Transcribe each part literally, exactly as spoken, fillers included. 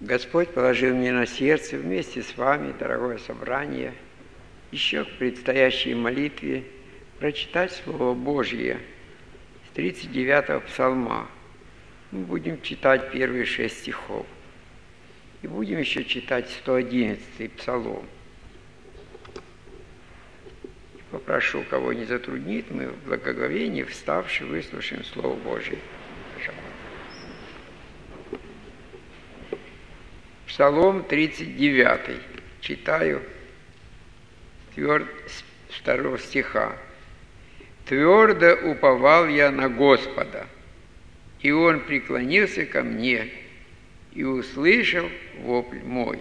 Господь положил мне на сердце вместе с вами, дорогое собрание, еще к предстоящей молитве прочитать Слово Божье с тридцать девятого псалма. Мы будем читать первые шесть стихов. И будем еще читать сто одиннадцатый псалом. Попрошу, кого не затруднит, мы в благоговении, вставши, выслушаем Слово Божие. Псалом тридцать девятый. Читаю тверд... с второго стиха. «Твердо уповал я на Господа, и Он преклонился ко мне, и услышал вопль мой.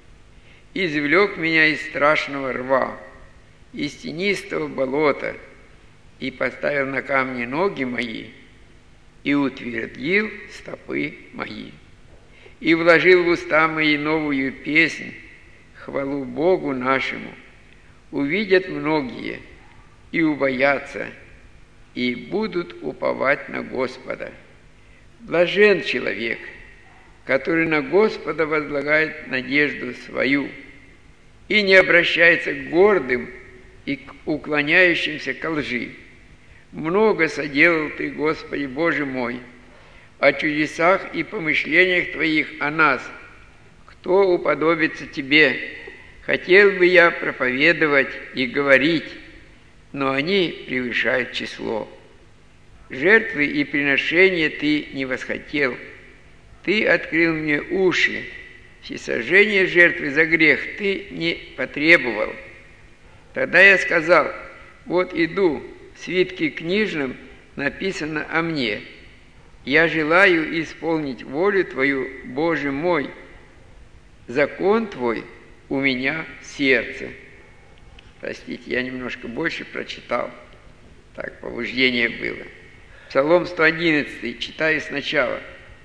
Извлек меня из страшного рва, из тенистого болота, и поставил на камни ноги мои, и утвердил стопы мои. И вложил в уста мои новую песнь, хвалу Богу нашему. Увидят многие и убоятся, и будут уповать на Господа. Блажен человек, который на Господа возлагает надежду свою и не обращается к гордым и к уклоняющимся ко лжи. Много соделал Ты, Господи Боже мой, о чудесах и помышлениях Твоих о нас. Кто уподобится Тебе? Хотел бы я проповедовать и говорить, но они превышают число. Жертвы и приношения Ты не восхотел. Ты открыл мне уши. Всесожжение жертвы за грех Ты не потребовал. Тогда я сказал: вот иду, в свитке книжном написано о мне. Я желаю исполнить волю Твою, Боже мой. Закон Твой у меня в сердце». Простите, я немножко больше прочитал. Так, побуждение было. Псалом сто одиннадцатый, читаю сначала.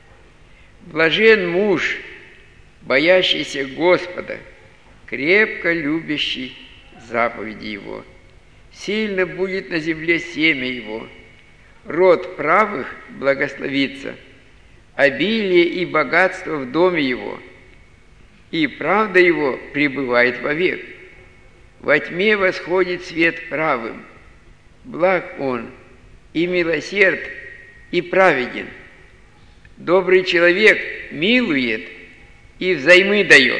«Блажен муж, боящийся Господа, крепко любящий заповеди Его. Сильно будет на земле семя Его. Род правых благословится, обилие и богатство в доме Его, и правда Его пребывает вовек. Во тьме восходит свет правым, благ Он, и милосерд, и праведен. Добрый человек милует и взаймы дает.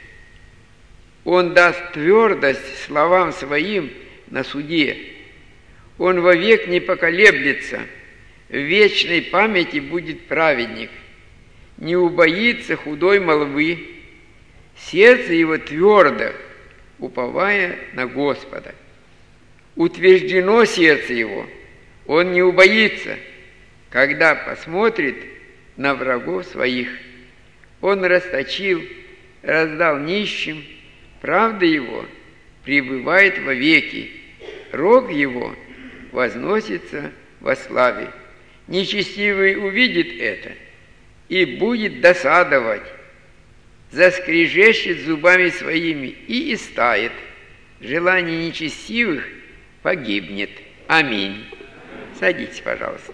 Он даст твердость словам своим на суде. Он вовек не поколеблется, в вечной памяти будет праведник. Не убоится худой молвы, сердце его твердо, уповая на Господа. Утверждено сердце его, он не убоится, когда посмотрит на врагов своих. Он расточил, раздал нищим, правда его пребывает вовеки, рог его возносится во славе. Нечестивый увидит это и будет досадовать, заскрежещет зубами своими и истает. Желание нечестивых погибнет. Аминь. Садитесь, пожалуйста.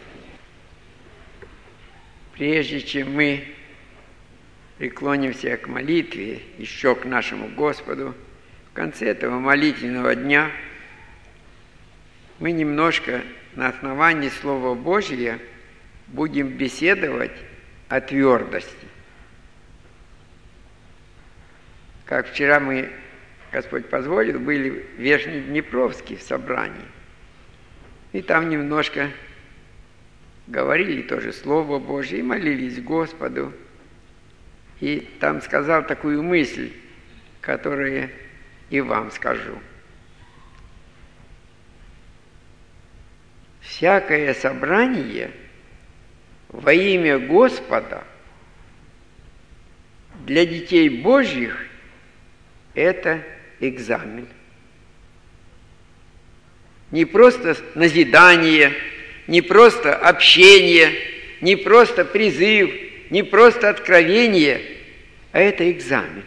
Прежде чем мы преклонимся к молитве, еще к нашему Господу, в конце этого молитвенного дня мы немножко на основании Слова Божия будем беседовать о твердости. Как вчера мы, Господь позволил, были в Верхнеднепровске в собрании. И там немножко говорили тоже Слово Божие и молились Господу. И там сказал такую мысль, которую и вам скажу. Всякое собрание во имя Господа для детей Божьих – это экзамен. Не просто назидание, не просто общение, не просто призыв, не просто откровение, а это экзамен.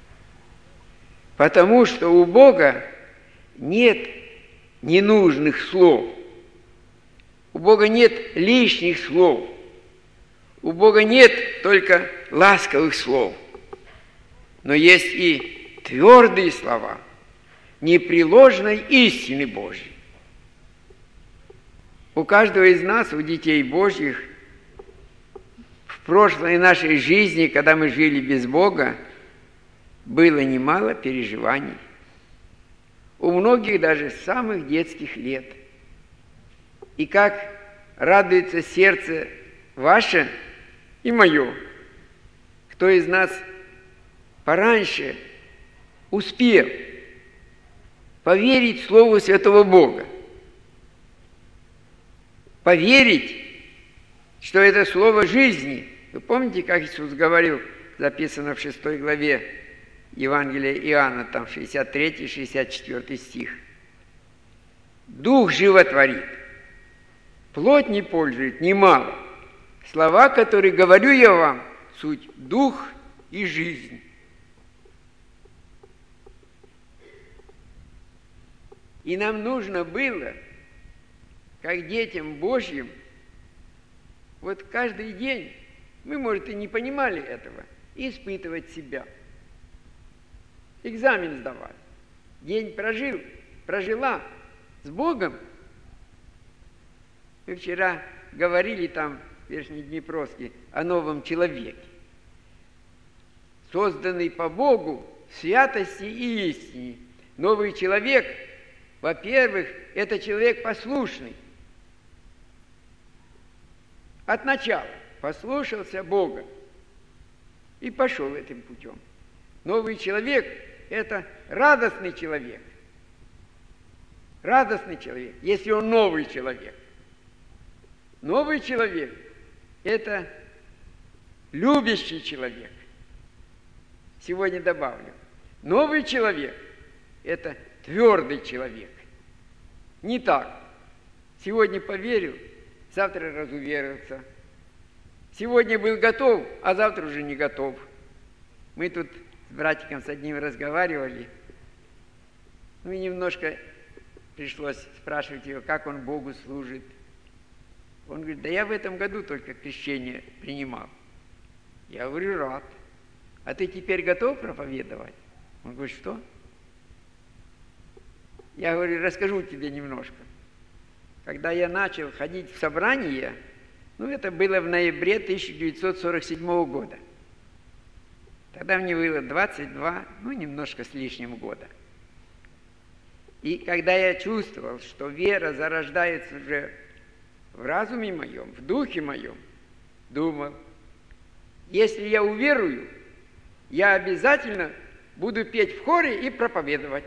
Потому что у Бога нет ненужных слов. У Бога нет лишних слов. У Бога нет только ласковых слов. но есть и твердые слова непреложной истины Божьей. У каждого из нас, у детей Божьих, в прошлой нашей жизни, когда мы жили без Бога, было немало переживаний. У многих даже с самых детских лет. И как радуется сердце ваше и мое, кто из нас пораньше успел поверить Слову Святого Бога, поверить, что это Слово жизни. Вы помните, как Иисус говорил, записано в шестой главе Евангелия Иоанна, там шестьдесят третий шестьдесят четвёртый стих. «Дух животворит, плоть не пользует немало. Слова, которые говорю я вам, суть дух и жизнь». И нам нужно было, как детям Божьим, вот каждый день, мы, может, и не понимали этого, испытывать себя. Экзамен сдавать. День прожил, прожила с Богом. Мы вчера говорили там в Верхнеднепровске о новом человеке, созданный по Богу в святости и истине. Новый человек, во-первых, это человек послушный. От начала послушался Бога и пошел этим путем. Новый человек – это радостный человек. Радостный человек, если он новый человек. Новый человек – это любящий человек. Сегодня добавлю. Новый человек – это твердый человек. Не так. Сегодня поверил, завтра разуверился. Сегодня был готов, а завтра уже не готов. Мы тут с братиком с одним разговаривали. Ну и немножко пришлось спрашивать его, как он Богу служит. Он говорит, да я в этом году только крещение принимал. Я говорю, рад. А ты теперь готов проповедовать? Он говорит, что? Я говорю, расскажу тебе немножко. Когда я начал ходить в собрание, ну это было в ноябре тысяча девятьсот сорок седьмого года. Тогда мне было двадцать два, ну немножко с лишним года. И когда я чувствовал, что вера зарождается уже в разуме моем, в духе моем, думал, если я уверую, я обязательно буду петь в хоре и проповедовать.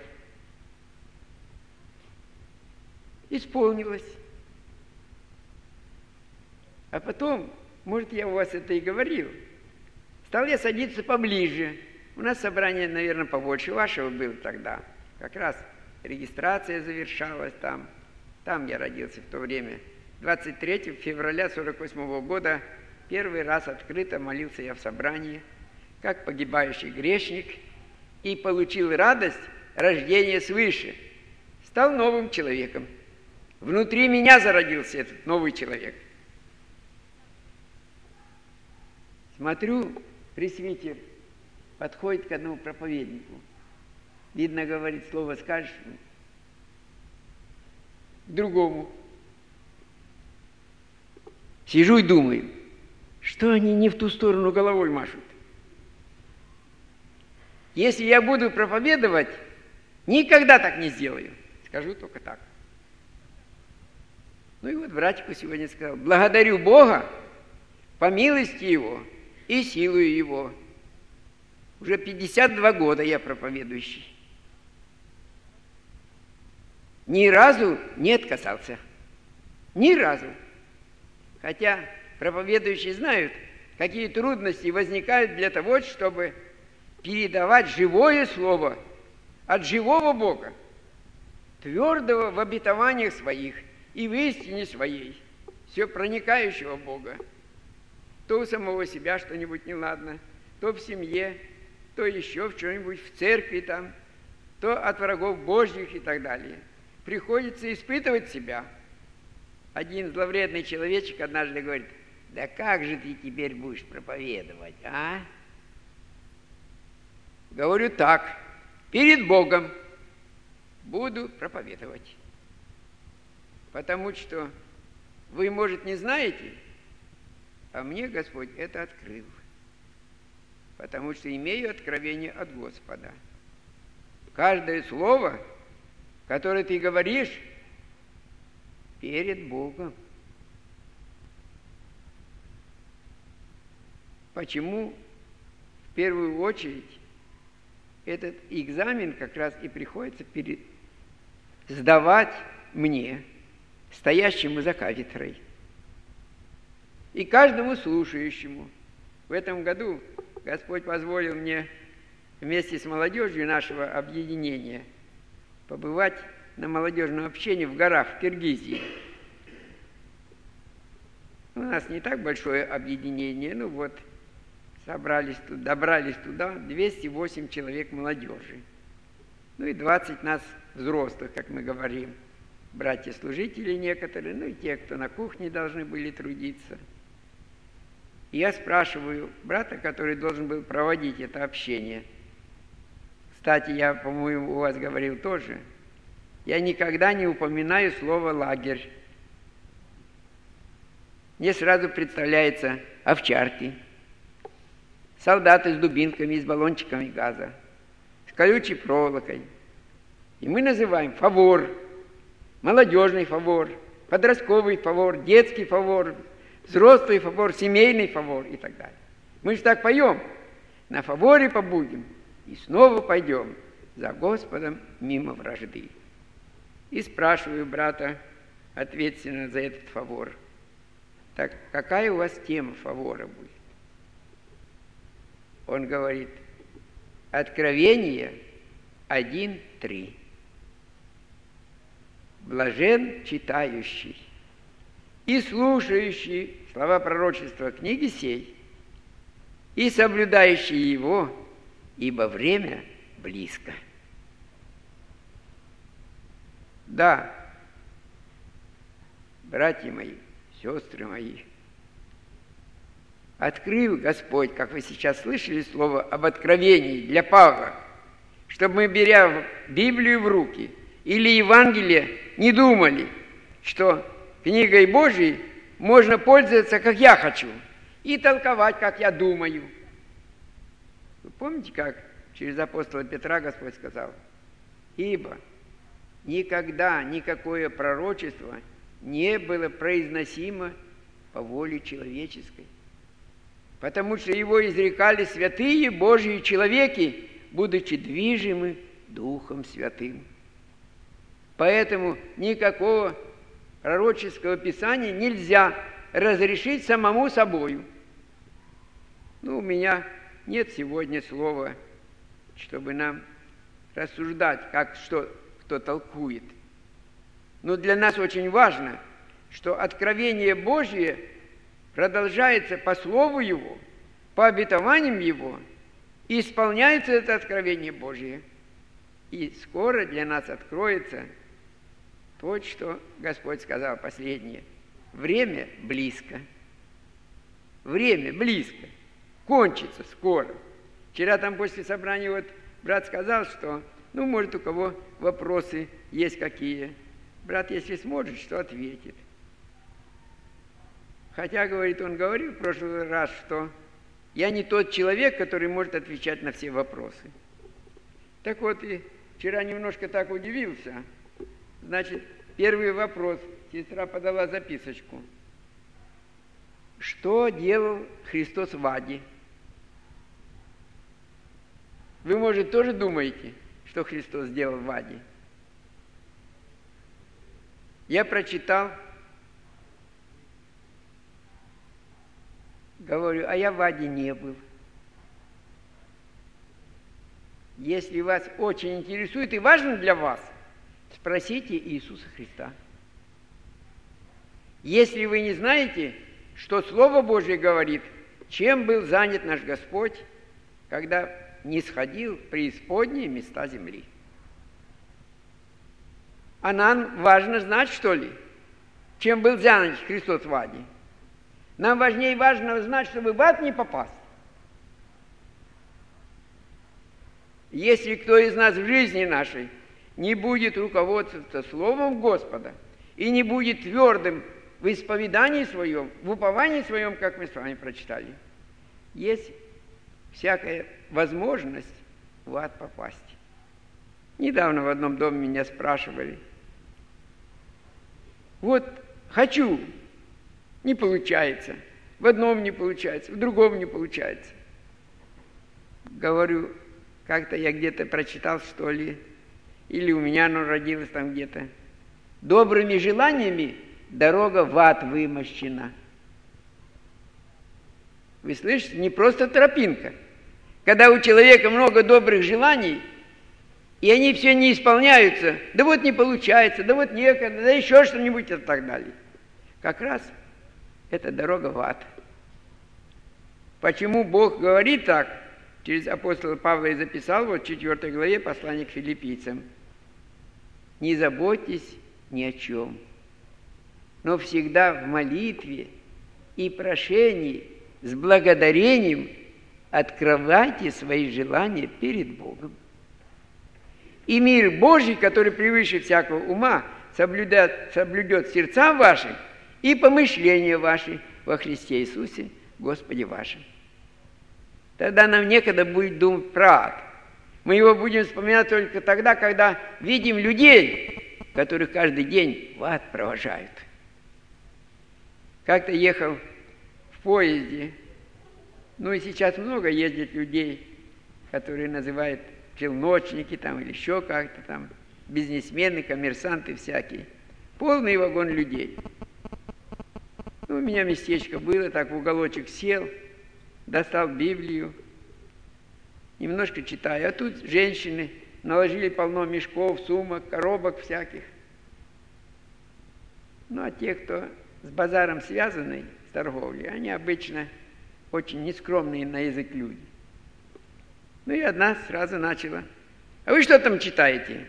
Исполнилось. А потом, может, я у вас это и говорил, стал я садиться поближе. У нас собрание, наверное, побольше вашего было тогда. Как раз регистрация завершалась там. Там я родился в то время. двадцать третьего февраля сорок восьмого года первый раз открыто молился я в собрании, как погибающий грешник, и получил радость рождения свыше. Стал новым человеком. Внутри меня зародился этот новый человек. Смотрю, пресвитер подходит к одному проповеднику. Видно, говорит, слово скажешь, к другому. Сижу и думаю, что они не в ту сторону головой машут. Если я буду проповедовать, никогда так не сделаю. Скажу только так. Ну и вот братику сегодня сказал, благодарю Бога по милости Его и силою Его. Уже пятьдесят два года я проповедующий. Ни разу не отказался. Ни разу. Хотя проповедующие знают, какие трудности возникают для того, чтобы передавать живое слово от живого Бога, твердого в обетованиях своих и в истине своей, все проникающего Бога. То у самого себя что-нибудь неладно, то в семье, то еще в чем-нибудь в церкви там, то от врагов Божьих и так далее. Приходится испытывать себя. Один зловредный человечек однажды говорит, да как же ты теперь будешь проповедовать, а? Говорю так, перед Богом буду проповедовать. Потому что вы, может, не знаете, а мне Господь это открыл. Потому что имею откровение от Господа. Каждое слово, которое ты говоришь, перед Богом. Почему в первую очередь этот экзамен как раз и приходится перед... сдавать мне, стоящему за кафедрой, и каждому слушающему. В этом году Господь позволил мне вместе с молодежью нашего объединения побывать на молодежном общении в горах в Киргизии. У нас не так большое объединение, ну вот, собрались тут, добрались туда двести восемь человек молодежи. Ну и двадцать нас взрослых, как мы говорим, братья-служители некоторые, ну и те, кто на кухне должны были трудиться. И я спрашиваю брата, который должен был проводить это общение. Кстати, я, по-моему, у вас говорил тоже. Я никогда не упоминаю слово «лагерь». Мне сразу представляется овчарки, солдаты с дубинками и с баллончиками газа, с колючей проволокой. И мы называем фавор, молодежный фавор, подростковый фавор, детский фавор, взрослый фавор, семейный фавор и так далее. Мы же так поем. На фаворе побудем и снова пойдем за Господом мимо вражды. И спрашиваю брата, ответственно за этот фавор: так какая у вас тема фавора будет? Он говорит: Откровение один три. Блажен читающий и слушающий слова пророчества книги сей, и соблюдающий его, ибо время близко. Да, братья мои, сестры мои, открыл Господь, как вы сейчас слышали слово об откровении для Павла, чтобы мы, беря Библию в руки или Евангелие, не думали, что книгой Божией можно пользоваться, как я хочу, и толковать, как я думаю. Вы помните, как через апостола Петра Господь сказал: «Ибо никогда никакое пророчество не было произносимо по воле человеческой, потому что его изрекали святые Божьи человеки, будучи движимы Духом Святым». Поэтому никакого пророческого писания нельзя разрешить самому собою. Ну, у меня нет сегодня слова, чтобы нам рассуждать, как что кто толкует. Но для нас очень важно, что откровение Божье продолжается по слову Его, по обетованиям Его, и исполняется это откровение Божье. И скоро для нас откроется то, что Господь сказал последнее. Время близко. Время близко. Кончится скоро. Вчера там после собрания вот брат сказал, что, ну, может, у кого вопросы есть какие. Брат, если сможет, что ответит. Хотя, говорит, он говорил в прошлый раз, что я не тот человек, который может отвечать на все вопросы. Так вот, и вчера немножко так удивился. Значит, первый вопрос. Сестра подала записочку. Что делал Христос в аде? Вы, может, тоже думаете, что Христос сделал в аде? Я прочитал, говорю, а я в аде не был. Если вас очень интересует и важно для вас, спросите Иисуса Христа. Если вы не знаете, что Слово Божье говорит, чем был занят наш Господь, когда не сходил в преисподние места земли. А нам важно знать, что ли, чем был занят Христос в аде. Нам важнее важно знать, чтобы в ад не попасть. Если кто из нас в жизни нашей не будет руководствоваться Словом Господа и не будет твердым в исповедании своем, в уповании своем, как мы с вами прочитали, есть всякая возможность в ад попасть. Недавно в одном доме меня спрашивали: вот хочу, не получается, в одном не получается, в другом не получается. Говорю, как-то я где-то прочитал, что ли, или у меня оно родилось там где-то. Добрыми желаниями дорога в ад вымощена. Вы слышите? Не просто тропинка. Когда у человека много добрых желаний, и они все не исполняются, да вот не получается, да вот некогда, да еще что-нибудь и так далее. Как раз это дорога в ад. Почему Бог говорит так? Через апостола Павла и записал вот в четвёртой главе послания к филиппийцам. Не заботьтесь ни о чем, но всегда в молитве и прошении с благодарением открывайте свои желания перед Богом. И мир Божий, который превыше всякого ума, соблюдет, соблюдет сердца ваши и помышления ваши во Христе Иисусе, Господе вашем. Тогда нам некогда будет думать про ад. Мы его будем вспоминать только тогда, когда видим людей, которых каждый день в ад провожают. Как-то ехал в поезде, ну и сейчас много ездит людей, которые называют челночники там или еще как-то там, бизнесмены, коммерсанты всякие. Полный вагон людей. Ну, у меня местечко было, так в уголочек сел, достал Библию, немножко читаю. А тут женщины наложили полно мешков, сумок, коробок всяких. Ну, а те, кто с базаром связаны, с торговлей, они обычно очень нескромные на язык люди. Ну и одна сразу начала: а вы что там читаете?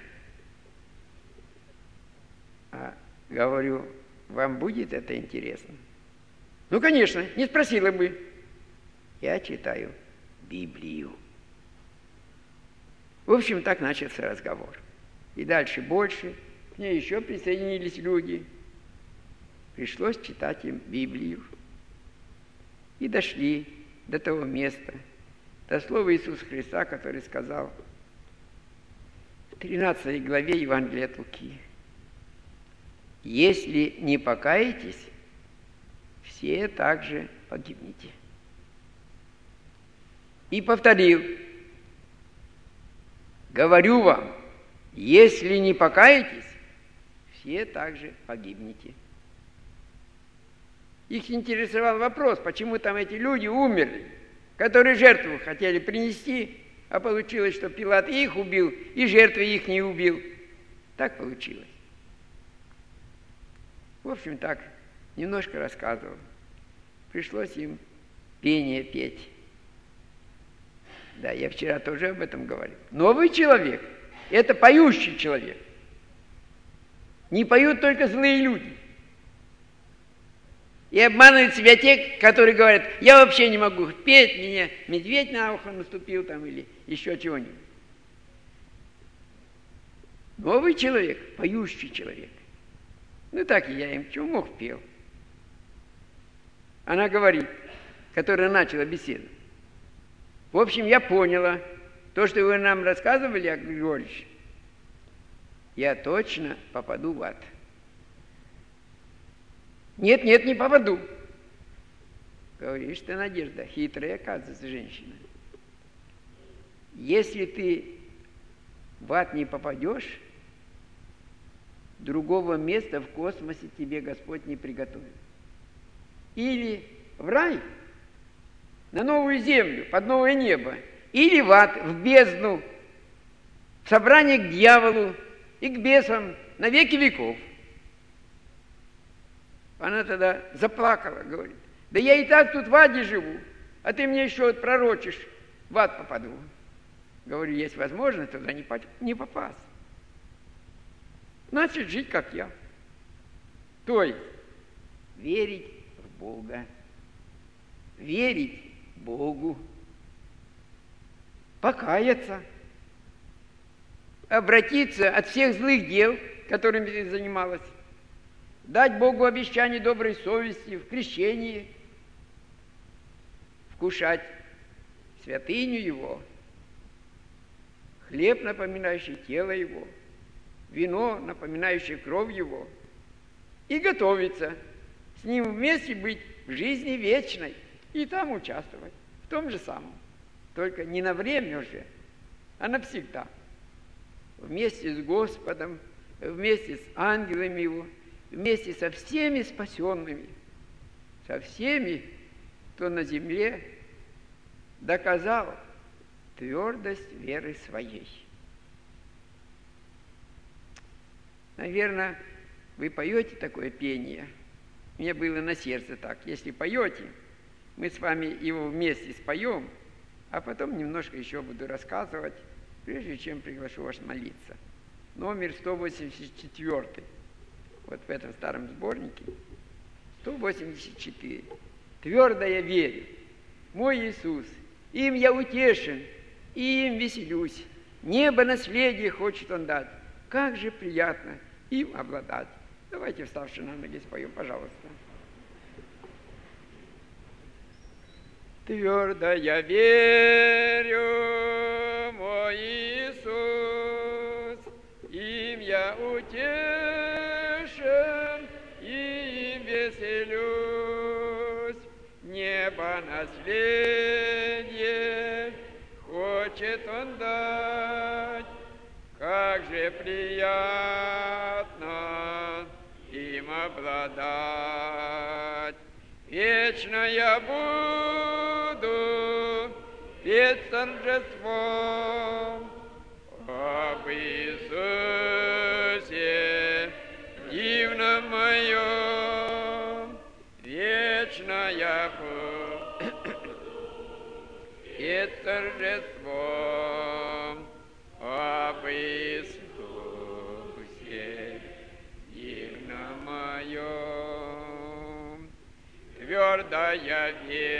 А говорю, вам будет это интересно? Ну, конечно, не спросила бы. Я читаю Библию. В общем, так начался разговор. И дальше больше. К ней еще присоединились люди. Пришлось читать им Библию. И дошли до того места, до слова Иисуса Христа, который сказал в тринадцатой главе Евангелия от Луки: «Если не покаетесь, все также погибнете». И повторил: «Говорю вам, если не покаетесь, все также погибнете». Их интересовал вопрос, почему там эти люди умерли, которые жертву хотели принести, а получилось, что Пилат их убил, и жертвы их не убил. Так получилось. В общем, так немножко рассказывал. Пришлось им пение петь. Да, я вчера тоже об этом говорил. Новый человек – это поющий человек. Не поют только злые люди. И обманывают себя те, которые говорят: я вообще не могу петь, мне медведь на ухо наступил там или еще чего-нибудь. Новый человек, поющий человек. Ну так я им чего мог пел. Она говорит, которая начала беседу: в общем, я поняла то, что вы нам рассказывали, Яков Григорьевич. Я точно попаду в ад. Нет, нет, не попаду. Говоришь ты, Надежда, хитрая, оказывается, женщина. Если ты в ад не попадешь, другого места в космосе тебе Господь не приготовит. Или в рай, на новую землю, под новое небо, или в ад, в бездну, в собрание к дьяволу и к бесам на веки веков. Она тогда заплакала, говорит: да я и так тут в аде живу, а ты мне еще вот пророчишь, в ад попаду. Говорю, есть возможность туда не, не попасть. Значит, жить как я. То есть верить в Бога, верить Богу, покаяться, обратиться от всех злых дел, которыми ты занималась, дать Богу обещание доброй совести в крещении, вкушать святыню Его, хлеб, напоминающий тело Его, вино, напоминающее кровь Его, и готовиться с Ним вместе быть в жизни вечной и там участвовать, в том же самом, только не на время уже, а навсегда, вместе с Господом, вместе с ангелами Его, вместе со всеми спасенными, со всеми, кто на земле доказал твердость веры своей. Наверное, вы поете такое пение. Мне было на сердце так. Если поете, мы с вами его вместе споем, а потом немножко еще буду рассказывать, прежде чем приглашу вас молиться. Номер сто восемьдесят четыре. Вот в этом старом сборнике. сто восемьдесят четыре. Твердо я верю. Мой Иисус, им я утешен, и им веселюсь. Небо наследие хочет Он дать. Как же приятно им обладать. Давайте, вставши на ноги, споем, пожалуйста. Твердо я верю, мой Иисус, им я утешен, и им веселюсь. Небо наследие хочет Он дать, как же приятно им обладать. Вечно я буду петь торжеством об Иисусе дивном моем. Вечно я буду петь торжеством об Иисусе дивном моем. Твердо я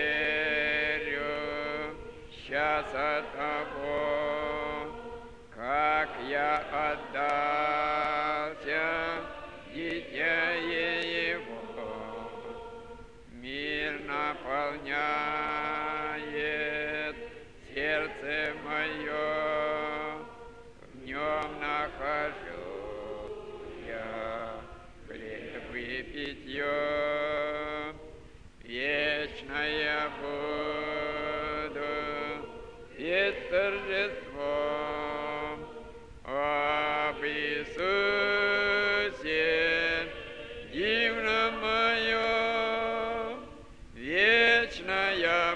верю сейчас от того, как я отдался дитя Его. Мир наполняет сердце мое, в нем нахожу я хлеб и питье. Вечно я буду петь торжеством об Иисусе дивном моем. Вечно я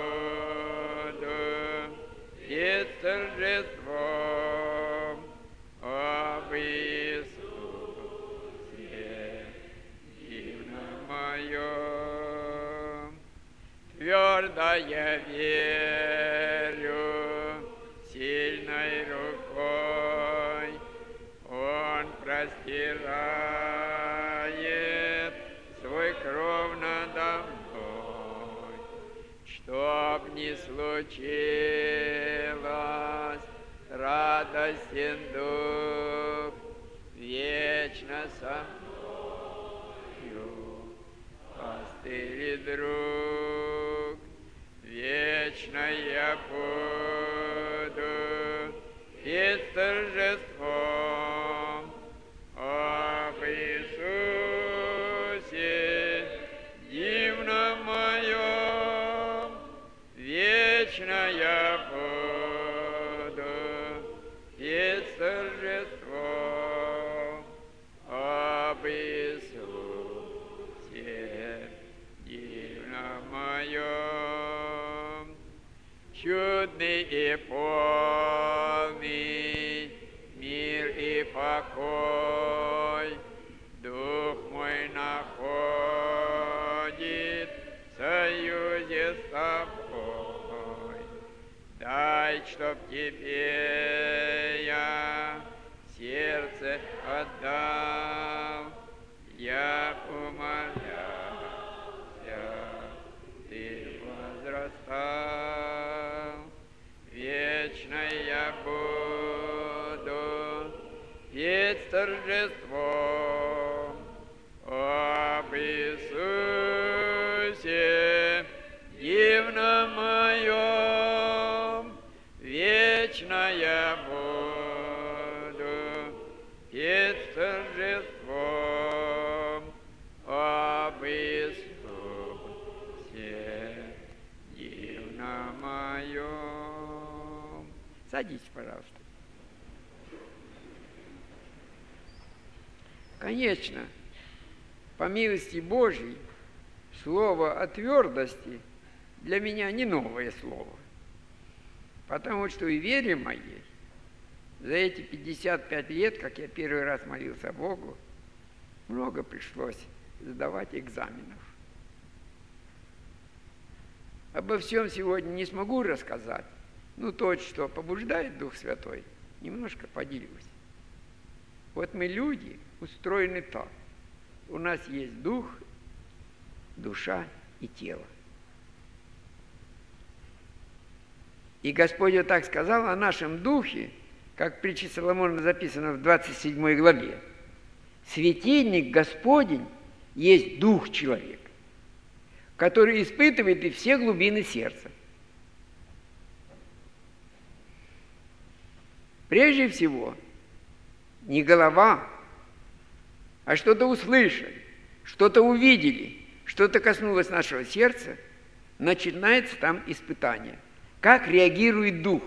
буду петь торжеством об Иисусе дивном моем. Твердо я верю, сильной рукой Он простирает свой кров надо мной. Чтоб не случилось, радостен дух вечно со мною, пастырь и друг. Вечно я буду петь торжеством об Иисусе дивном моем. Вечно я буду петь торжеством об Иисусе дивном моем. Чудный и полный мир и покой дух мой находит в союзе с тобой. Дай, чтоб тебе я сердце отдал, я умолялся, ты возрастал. Вечно я буду торжеством об Иисусе дивном моем, вечно я буду петь торжеством об Иисусе дивном моем. Садитесь, пожалуйста. Конечно, по милости Божьей, слово о твердости для меня не новое слово, потому что и вере моей за эти пятьдесят пять лет, как я первый раз молился Богу, много пришлось сдавать экзаменов. Обо всем сегодня не смогу рассказать, но то, что побуждает Дух Святой, немножко поделюсь. Вот мы, люди, устроены так. У нас есть дух, душа и тело. И Господь вот так сказал о нашем духе, как в притче Соломона записано в двадцать седьмой главе. Светильник Господень есть дух человека, который испытывает и все глубины сердца. Прежде всего, не голова, а что-то услышали, что-то увидели, что-то коснулось нашего сердца, начинается там испытание. Как реагирует дух?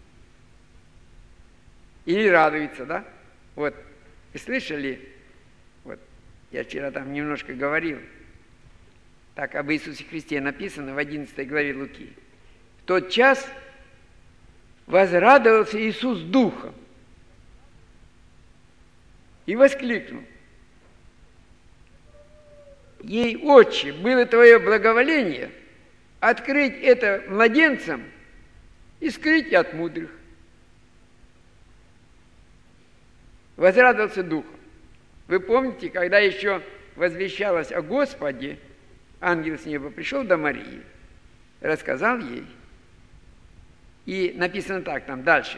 Или радуется, да? Вот, вы слышали, вот, я вчера там немножко говорил, так об Иисусе Христе написано в одиннадцатой главе Луки. В тот час возрадовался Иисус духом и воскликнул: «Ей, Отче, было Твое благоволение открыть это младенцам и скрыть от мудрых». Возрадовался духом. Вы помните, когда еще возвещалось о Господе, ангел с неба пришел до Марии, рассказал ей, и написано так там дальше.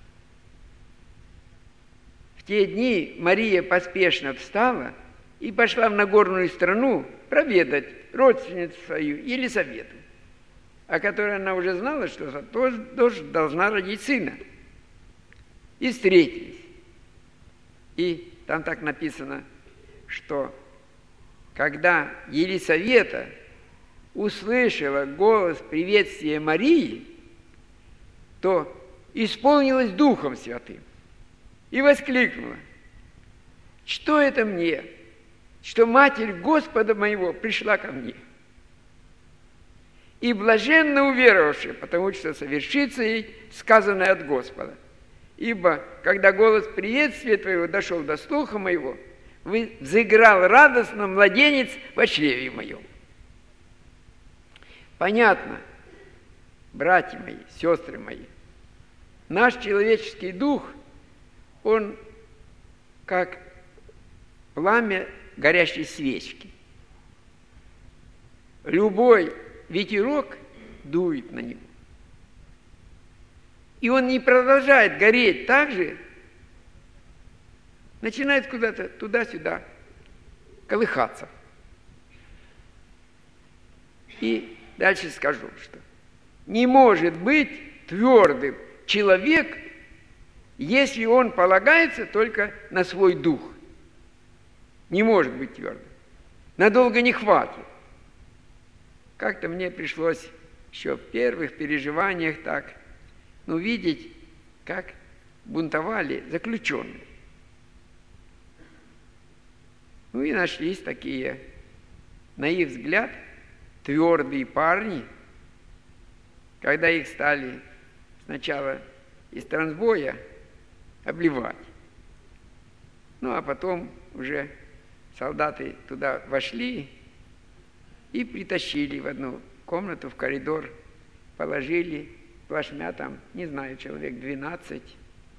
В те дни Мария поспешно встала и пошла в Нагорную страну проведать родственницу свою Елисавету, о которой она уже знала, что тоже должна родить сына. И встретились. И там так написано, что когда Елисавета услышала голос приветствия Марии, то исполнилась Духом Святым и воскликнула: «Что это мне, что Матерь Господа моего пришла ко мне? И блаженно уверовавшая, потому что совершится ей сказанное от Господа. Ибо, когда голос приветствия Твоего дошел до слуха моего, взыграл радостно младенец во чреве моем». Понятно, братья мои, сестры мои, наш человеческий дух, он как пламя горящей свечки. Любой ветерок дует на него. И он не продолжает гореть так же, начинает куда-то туда-сюда колыхаться. И дальше скажу, что не может быть твердым человек, если он полагается только на свой дух. Не может быть твердым. Надолго не хватит. Как-то мне пришлось еще в первых переживаниях так, ну, видеть, как бунтовали заключенные. Ну и нашлись такие, на их взгляд, твердые парни, когда их стали сначала из трансбоя обливать. Ну, а потом уже солдаты туда вошли и притащили в одну комнату, в коридор, положили плашмя там, не знаю, человек двенадцать.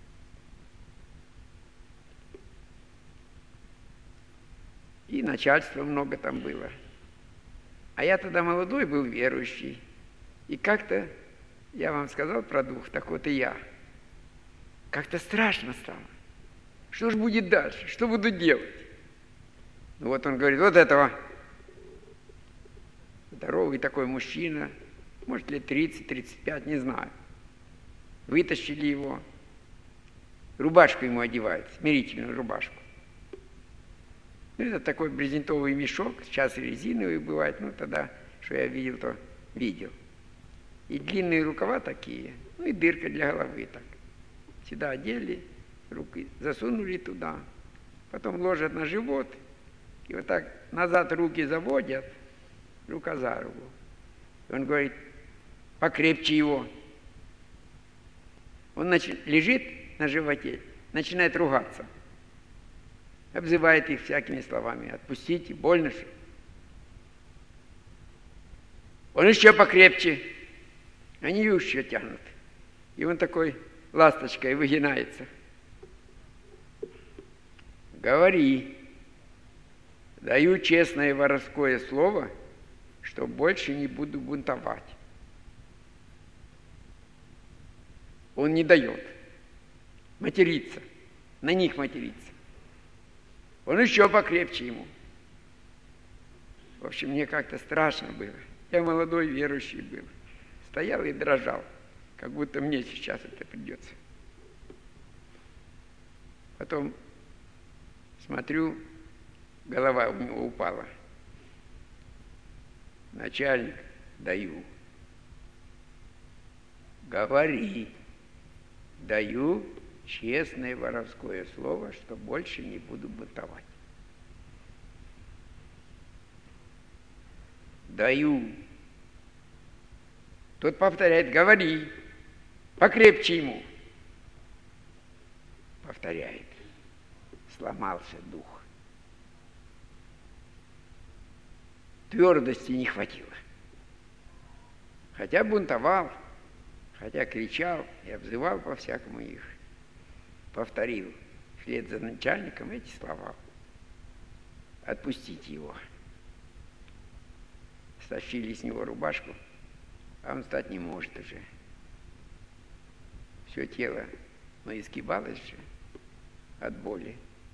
И начальства много там было. А я тогда молодой был, верующий. И как-то, я вам сказал про дух, так вот и я. Как-то страшно стало. Что же будет дальше? Что буду делать? Ну вот он говорит, вот этого. Здоровый такой мужчина, может, лет тридцать-тридцать пять, не знаю. Вытащили его, рубашку ему одевают, смирительную рубашку. Ну, это такой брезентовый мешок, сейчас и резиновый бывает, ну, тогда, что я видел, то видел. И длинные рукава такие, ну, и дырка для головы так. Сюда одели, руки засунули туда, потом ложат на живот, и вот так назад руки заводят, рука за руку. И он говорит, покрепче его. Он нач... лежит на животе, начинает ругаться. Обзывает их всякими словами. Отпустите, больно же. Он еще покрепче. Они еще тянут. И он такой ласточкой выгинается. Говори. Даю честное воровское слово, что больше не буду бунтовать. Он не дает. Матерится. На них матерится. Он еще покрепче ему. В общем, мне как-то страшно было. Я молодой верующий был. Стоял и дрожал, как будто мне сейчас это придется. Потом смотрю, голова у него упала. Начальник, даю. Говори. Даю честное воровское слово, что больше не буду бунтовать. Даю. Тот повторяет, говори. Покрепче ему. Повторяет. Сломался дух. Твердости не хватило. Хотя бунтовал, хотя кричал и обзывал по-всякому их. Повторил вслед за начальником эти слова. Отпустите его. Стащили с него рубашку, а он встать не может уже. Все тело, но изгибалось же от боли.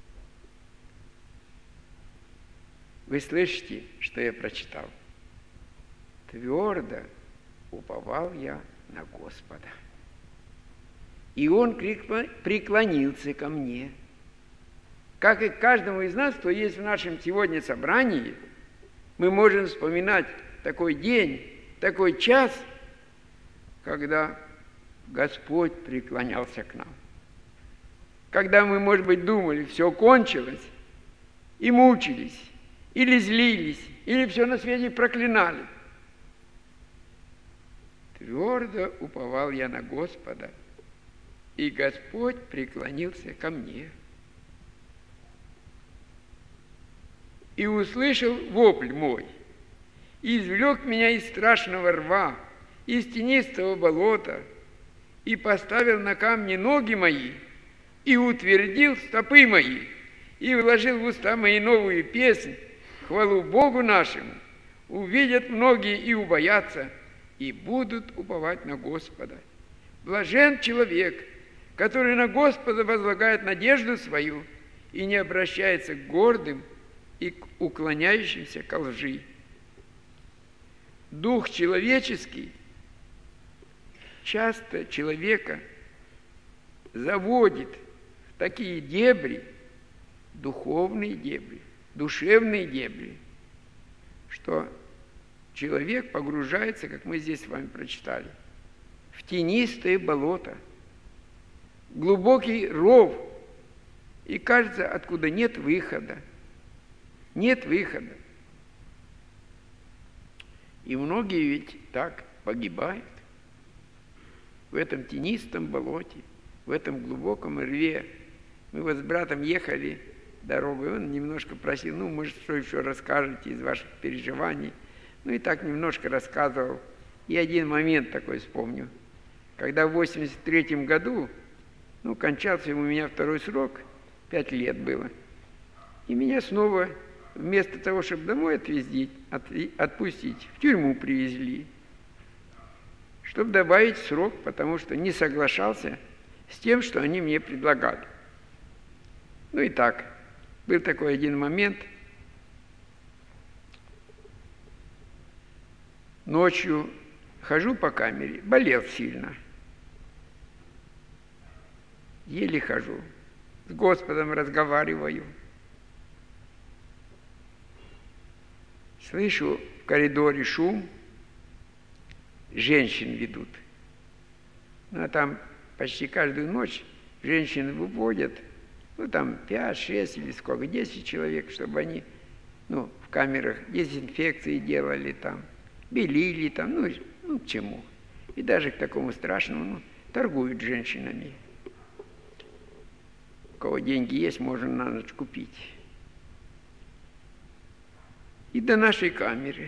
Вы слышите, что я прочитал? Твердо уповал я на Господа. И Он преклонился ко мне. Как и к каждому из нас, кто есть в нашем сегодня собрании, мы можем вспоминать такой день, такой час, когда Господь преклонялся к нам. Когда мы, может быть, думали, все кончилось, и мучились, или злились, или все на свете проклинали. Твердо уповал я на Господа, и Господь преклонился ко мне. И услышал вопль мой, и извлек меня из страшного рва, из тенистого болота, и поставил на камни ноги мои, и утвердил стопы мои, и вложил в уста мои новую песнь, хвалу Богу нашему. Увидят многие и убоятся, и будут уповать на Господа. Блажен человек, который на Господа возлагает надежду свою и не обращается к гордым и к уклоняющимся ко лжи. Дух человеческий часто человека заводит в такие дебри, духовные дебри, душевные дебри, что человек погружается, как мы здесь с вами прочитали, в тенистое болото, глубокий ров, и кажется, откуда нет выхода. Нет выхода. И многие ведь так погибают в этом тенистом болоте, в этом глубоком рве. Мы вот с братом ехали дорогой, он немножко просил, ну, может, что еще расскажете из ваших переживаний. Ну, и так немножко рассказывал. И один момент такой вспомню. Когда в восемьдесят третьем году, ну, кончался у меня второй срок, пять лет было, и меня снова, вместо того, чтобы домой отвезти, от, отпустить, в тюрьму привезли, чтобы добавить срок, потому что не соглашался с тем, что они мне предлагали. Ну и так, был такой один момент. Ночью хожу по камере, болел сильно. Еле хожу, с Господом разговариваю. Слышу в коридоре шум, женщин ведут. Ну, а там почти каждую ночь женщин выводят, ну, там пять, шесть или сколько, десять человек, чтобы они, ну, в камерах дезинфекции делали там, белили там, ну, ну, к чему. И даже к такому страшному, ну, торгуют женщинами. У кого деньги есть, можно на ночь купить. И до нашей камеры.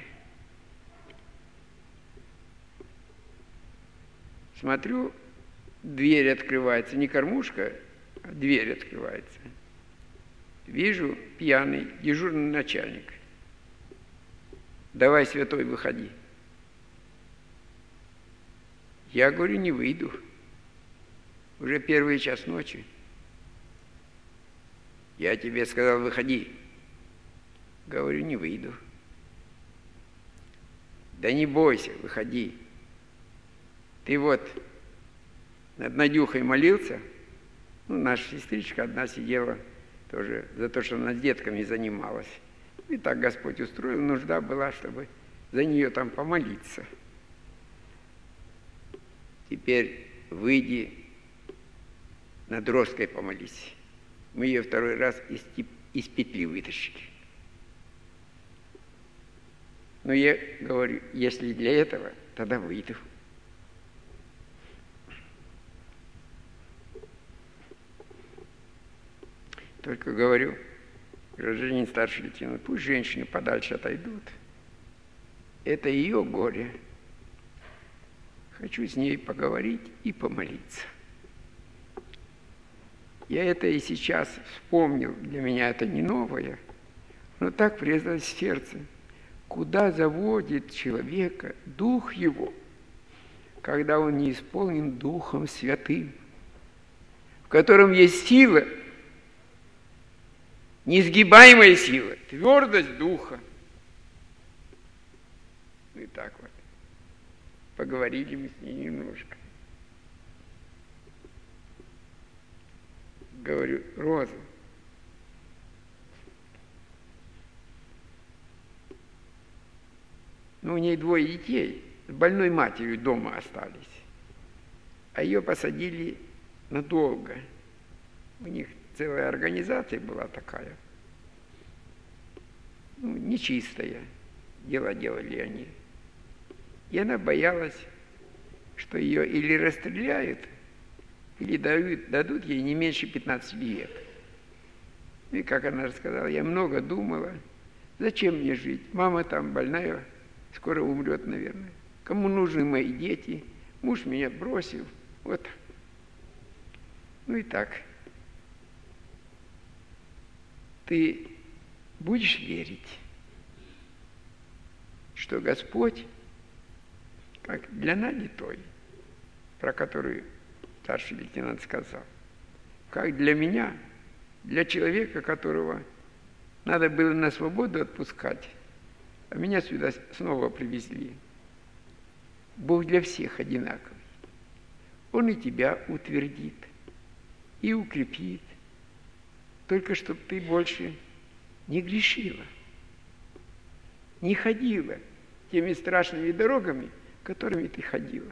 Смотрю, дверь открывается, не кормушка, а дверь открывается. Вижу, пьяный, дежурный начальник. Давай, святой, выходи. Я говорю, не выйду. Уже первый час ночи. Я тебе сказал, выходи. Говорю, не выйду. Да не бойся, выходи. Ты вот над Надюхой молился. Ну, наша сестричка одна сидела тоже за то, что она с детками занималась. И так Господь устроил, нужда была, чтобы за нее там помолиться. Теперь выйди, над Роской помолись. Мы ее второй раз из, из петли вытащили. Но я говорю, если для этого, тогда выйду. Только говорю, гражданин старший лейтенант, пусть женщины подальше отойдут. Это ее горе. Хочу с ней поговорить и помолиться. Я это и сейчас вспомнил, для меня это не новое, но так врезалось в сердце. Куда заводит человека дух его, когда он не исполнен Духом Святым, в котором есть сила, несгибаемая сила, твердость духа. И так вот. Поговорили мы с ней немножко. Говорю, Роза, ну, у ней двое детей, с больной матерью дома остались. А ее посадили надолго. У них целая организация была такая. Ну, нечистая. Дела делали они. И она боялась, что ее или расстреляют, или дают, дадут ей не меньше пятнадцати лет. И как она рассказала, я много думала, зачем мне жить? Мама там больная, скоро умрет, наверное. Кому нужны мои дети? Муж меня бросил. Вот. Ну и так. Ты будешь верить, что Господь, как для Нади той, про которую старший лейтенант сказал, как для меня, для человека, которого надо было на свободу отпускать, а меня сюда снова привезли. Бог для всех одинаковый. Он и тебя утвердит, и укрепит, только чтобы ты больше не грешила, не ходила теми страшными дорогами, которыми ты ходила.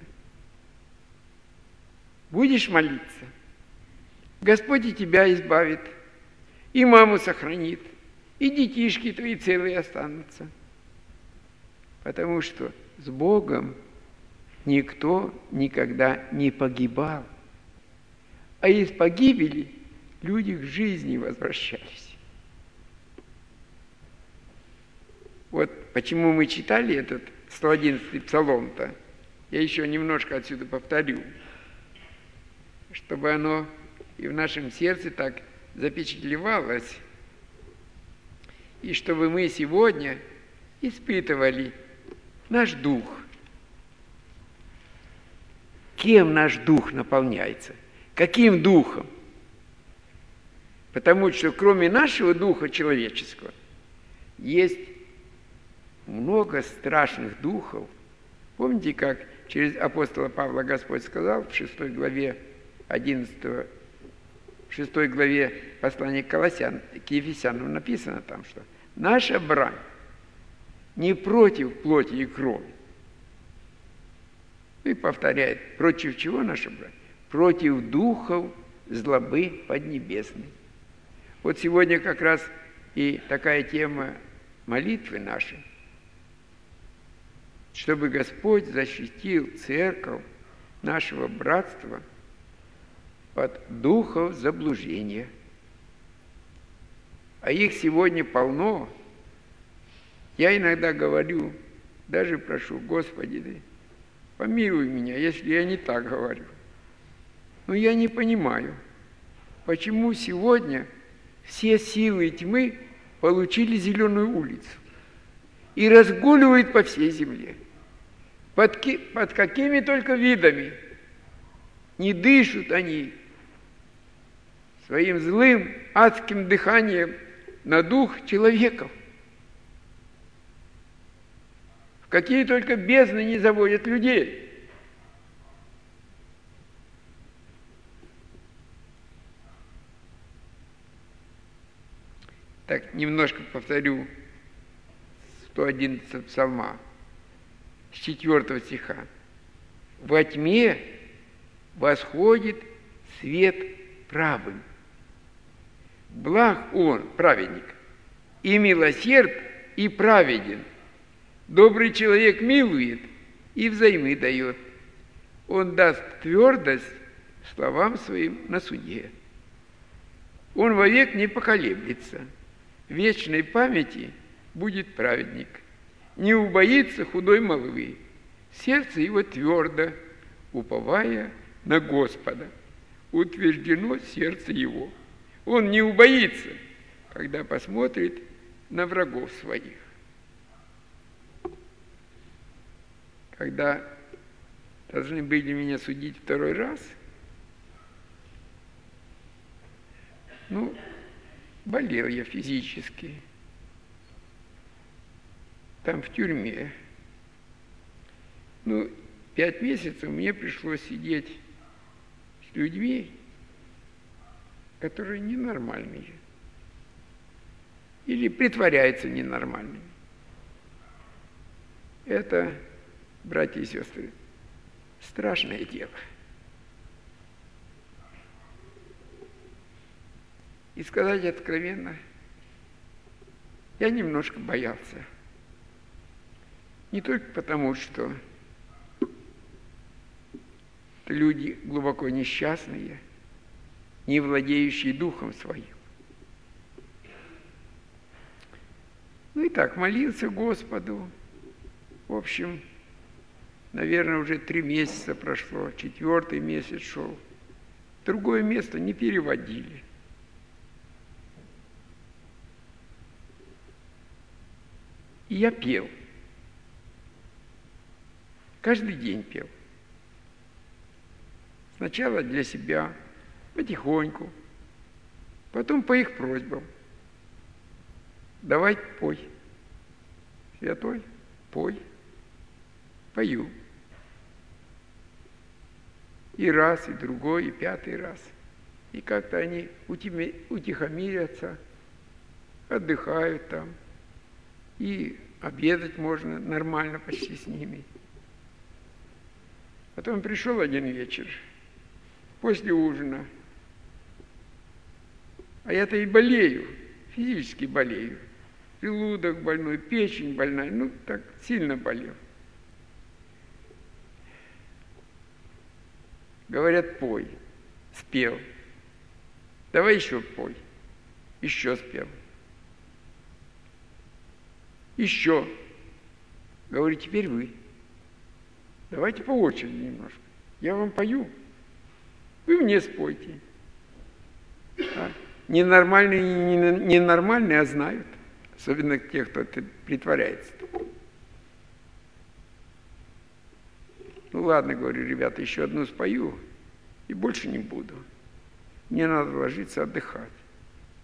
Будешь молиться, Господь и тебя избавит, и маму сохранит, и детишки твои целые останутся. Потому что с Богом никто никогда не погибал, а из погибели люди к жизни возвращались. Вот почему мы читали этот сто одиннадцатый псалом-то, я еще немножко отсюда повторю, чтобы оно и в нашем сердце так запечатлевалось, и чтобы мы сегодня испытывали наш дух. Кем наш дух наполняется? Каким духом? Потому что кроме нашего духа человеческого есть много страшных духов. Помните, как через апостола Павла Господь сказал в шестой главе одиннадцатого, в шестой главе послания к Колоссян, к Ефесянам написано там, что наша брань не против плоти и крови. И повторяет, против чего наша брань? Против духов злобы поднебесной. Вот сегодня как раз и такая тема молитвы нашей, чтобы Господь защитил церковь нашего братства от духов заблуждения. А их сегодня полно. Я иногда говорю, даже прошу, Господи, помилуй меня, если я не так говорю. Но я не понимаю, почему сегодня все силы тьмы получили зеленую улицу и разгуливают по всей земле. Под, под какими только видами не дышат они своим злым адским дыханием на дух человеков. В какие только бездны не заводят людей. Так, немножко повторю сто одиннадцатого псалма, с четвёртого стиха. «Во тьме восходит свет правым. Благ он, праведник, и милосерд, и праведен. Добрый человек милует и взаймы дает. Он даст твердость словам своим на суде. Он вовек не поколеблется. В вечной памяти будет праведник. Не убоится худой молвы. Сердце его твердо, уповая на Господа. Утверждено сердце его. Он не убоится, когда посмотрит на врагов своих». Когда должны были меня судить второй раз, ну, болел я физически. Там в тюрьме. Ну, пять месяцев мне пришлось сидеть с людьми, которые ненормальные. Или притворяются ненормальными. Это, братья и сестры, страшное дело. И сказать откровенно, я немножко боялся. Не только потому, что люди глубоко несчастные, не владеющие духом своим. Ну и так, молился Господу. В общем, наверное, уже три месяца прошло, четвертый месяц шел. Другое место не переводили. И я пел. Каждый день пел. Сначала для себя, потихоньку, потом по их просьбам. Давай пой. Святой, пой. Пою. И раз, и другой, и пятый раз. И как-то они утихомирятся, отдыхают там. И обедать можно нормально почти с ними. Потом пришел один вечер, после ужина. А я-то и болею, физически болею. Желудок больной, печень больная, ну так сильно болел. Говорят, пой. Спел. Давай еще пой. Еще спел. Еще. Говорю, теперь вы. Давайте по очереди немножко. Я вам пою. Вы мне спойте. А? Ненормальные и ненормальные, а знают. Особенно те, кто притворяется. Ну ладно, говорю, ребята, еще одну спою и больше не буду. Мне надо ложиться отдыхать.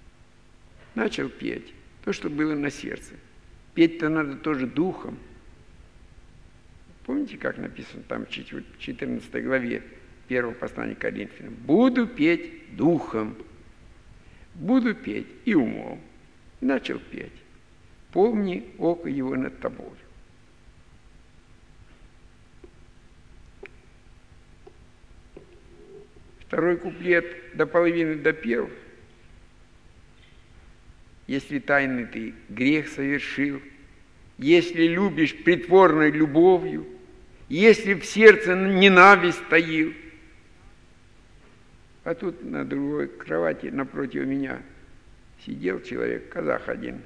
начал петь то, что было на сердце. Петь-то надо тоже духом. Помните, как написано там в четырнадцатой главе первого послания к Коринфянам? «Буду петь духом, буду петь и умом». И начал петь. «Помни око его над тобой». Второй куплет до половины допел. «Если тайный ты грех совершил, если любишь притворной любовью, если в сердце ненависть таил». А тут на другой кровати напротив меня сидел человек, казах один.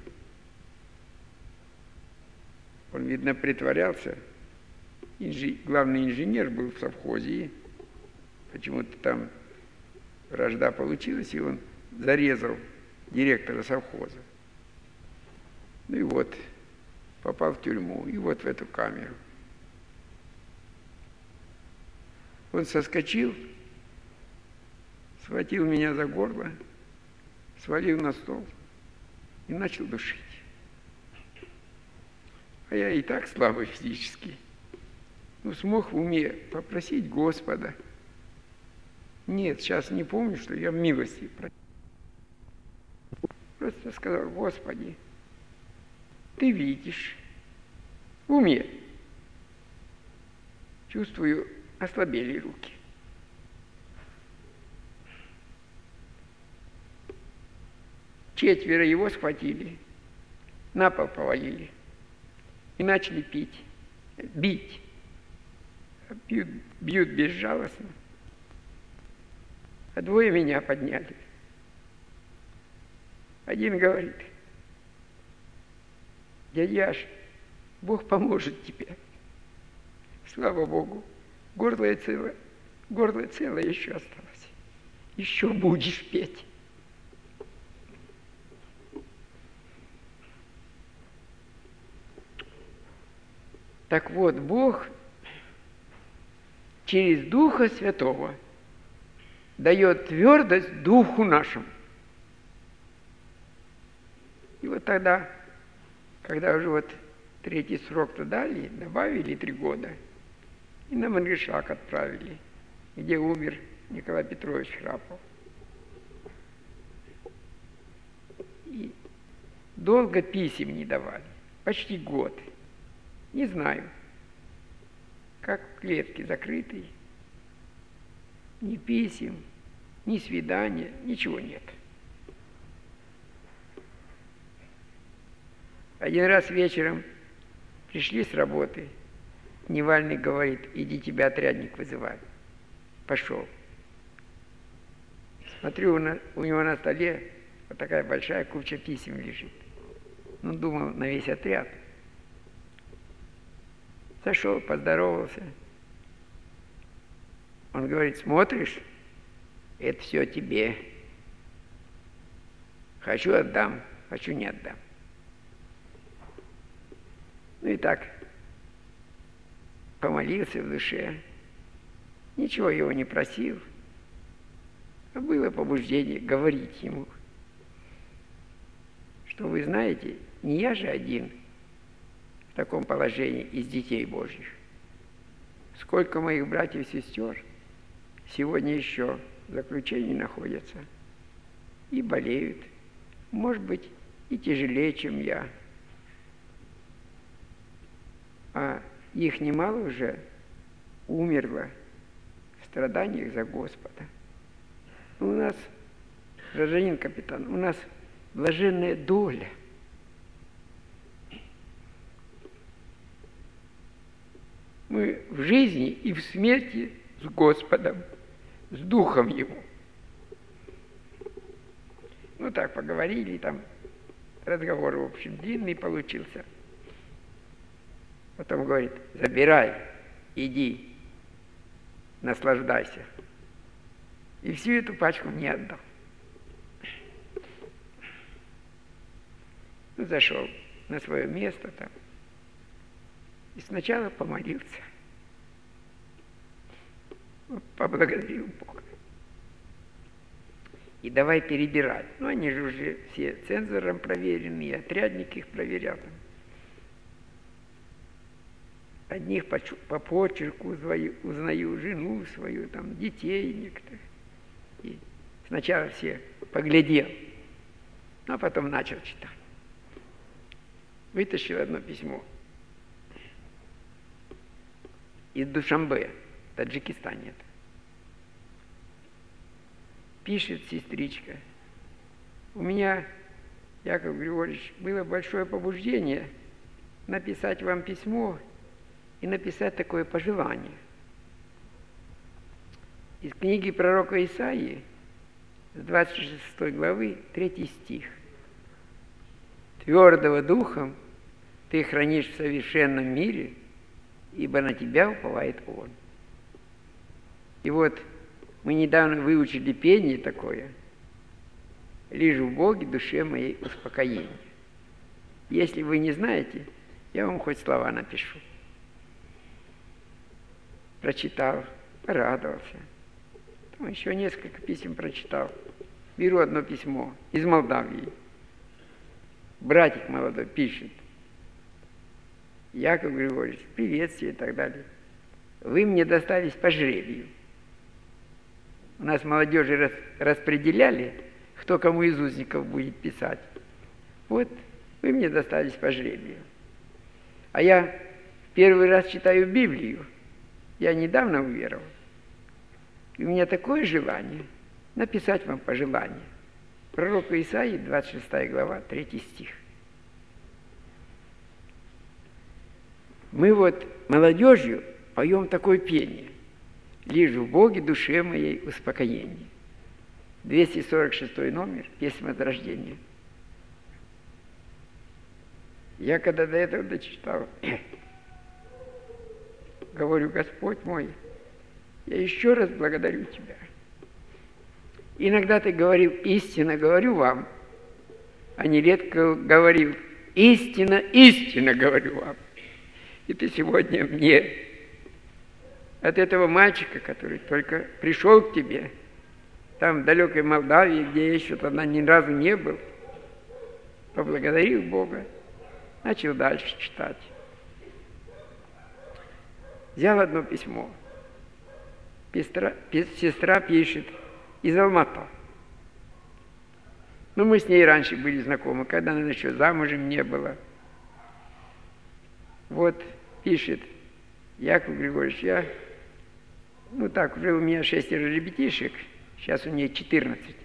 Он, видно, притворялся. Инжи... Главный инженер был в совхозе. Почему-то там вражда получилась, и он зарезал директора совхоза. Ну и вот, попал в тюрьму, и вот в эту камеру. Он соскочил, схватил меня за горло, свалил на стол и начал душить. А я и так слабый физически. Ну, смог в уме попросить Господа. Нет, сейчас не помню, что я в милости просил. Просто сказал: Господи, Ты видишь, в уме. Чувствую, ослабели руки. Четверо его схватили, на пол повалили и начали пить, бить. Бьют, бьют безжалостно. А двое меня подняли. Один говорит: дядя Яш, Бог поможет тебе. Слава Богу, горло целое, горло целое еще осталось. Еще будешь петь. Так вот, Бог через Духа Святого дает твердость Духу нашему. И вот тогда, когда уже вот третий срок-то дали, добавили три года, и на Мангышлак отправили, где умер Николай Петрович Храпов. И долго писем не давали, почти год. Не знаю, как в клетке закрытой, ни писем, ни свидания, ничего нет. Один раз вечером пришли с работы, Невальный говорит: иди, тебя отрядник вызывает. Пошел. Смотрю, у него на столе вот такая большая куча писем лежит. Ну, думал, на весь отряд. Зашел, поздоровался. Он говорит: смотришь, это все тебе. Хочу — отдам, хочу — не отдам. Ну и так, помолился в душе. Ничего его не просил. А было побуждение говорить ему, что вы знаете, не я же один в таком положении из детей Божьих. Сколько моих братьев и сестер сегодня еще в заключении находятся и болеют, может быть, и тяжелее, чем я. А их немало уже умерло в страданиях за Господа. У нас, гражданин капитан, у нас блаженная доля. Мы в жизни и в смерти с Господом, с Духом Его. Ну так, поговорили, там разговор, в общем, длинный получился. Потом говорит: забирай, иди, наслаждайся. И всю эту пачку мне отдал. Ну, зашел на свое место там. И сначала помолился. Поблагодарил Бога. и давай перебирать. Ну, они же уже все цензором проверены, и отрядник их проверял. Одних по, по почерку узнаю, узнаю жену свою, там, детей некоторых. И сначала все поглядел, а потом начал читать. Вытащил одно письмо из Душанбе, в Таджикистане. Пишет сестричка: у меня, Яков Григорьевич, было большое побуждение написать вам письмо и написать такое пожелание. Из книги пророка Исаии, с двадцать шестой главы, третий стих. «Твердого духом ты хранишь в совершенном мире, ибо на тебя уповает Он». И вот мы недавно выучили пение такое: «Лишь в Боге душе моей успокоение». Если вы не знаете, я вам хоть слова напишу. Прочитал, порадовался. Потом еще несколько писем прочитал. Беру одно письмо из Молдавии. Братик молодой пишет: Яков Григорьевич, приветствие и так далее. Вы мне достались по жребию. У нас молодежи рас, распределяли, кто кому из узников будет писать. Вот вы мне достались по жребию. А я первый раз читаю Библию. Я недавно уверовал. И у меня такое желание написать вам пожелание. Пророка Исаии, двадцать шестая глава, третий стих. Мы вот молодежью поем такое пение: «Лишь в Боге душе моей успокоение». двести сорок шестой номер, песня Возрождения. Я когда до этого дочитал, говорю: Господь мой, я еще раз благодарю Тебя. Иногда Ты говорил: истинно говорю вам, а нередко говорил: истинно, истинно говорю вам. И Ты сегодня мне от этого мальчика, который только пришел к Тебе, там в далекой Молдавии, где я еще тогда ни разу не был, поблагодарил Бога, начал дальше читать. Взял одно письмо. Пестра, сестра пишет из Алматы. Ну, мы с ней раньше были знакомы, когда она еще замужем не была. Вот пишет: Яков Григорьевич, я, ну так, уже у меня шестеро ребятишек, сейчас у нее четырнадцать.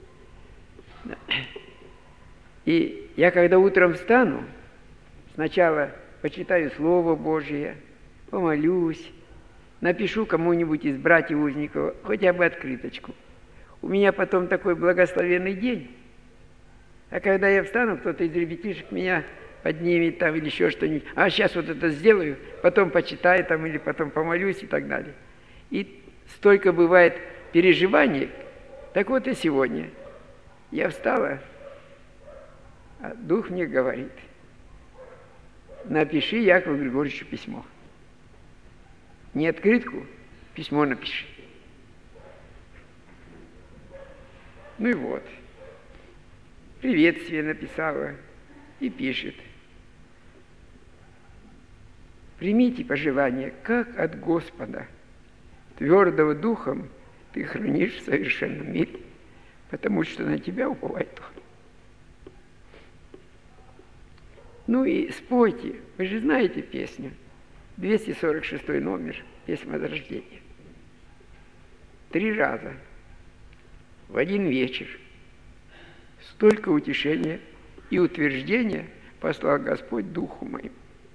И я, когда утром встану, сначала почитаю Слово Божие, помолюсь, напишу кому-нибудь из братьев узников хотя бы открыточку. У меня потом такой благословенный день. А когда я встану, кто-то из ребятишек меня поднимет там или еще что-нибудь. А сейчас вот это сделаю, потом почитаю там или потом помолюсь и так далее. И столько бывает переживаний. Так вот и сегодня. Я встала, а Дух мне говорит: напиши Якову Григорьевичу письмо. Не открытку, письмо напиши. Ну и вот. Приветствие написала и пишет: примите пожелание, как от Господа. Твердого духом ты хранишь в совершенном мире, потому что на тебя уповает Он. Ну и спойте, вы же знаете песню, двести сорок шестой номер, песня Возрождения. Три раза в один вечер столько утешения и утверждения послал Господь Духу моему.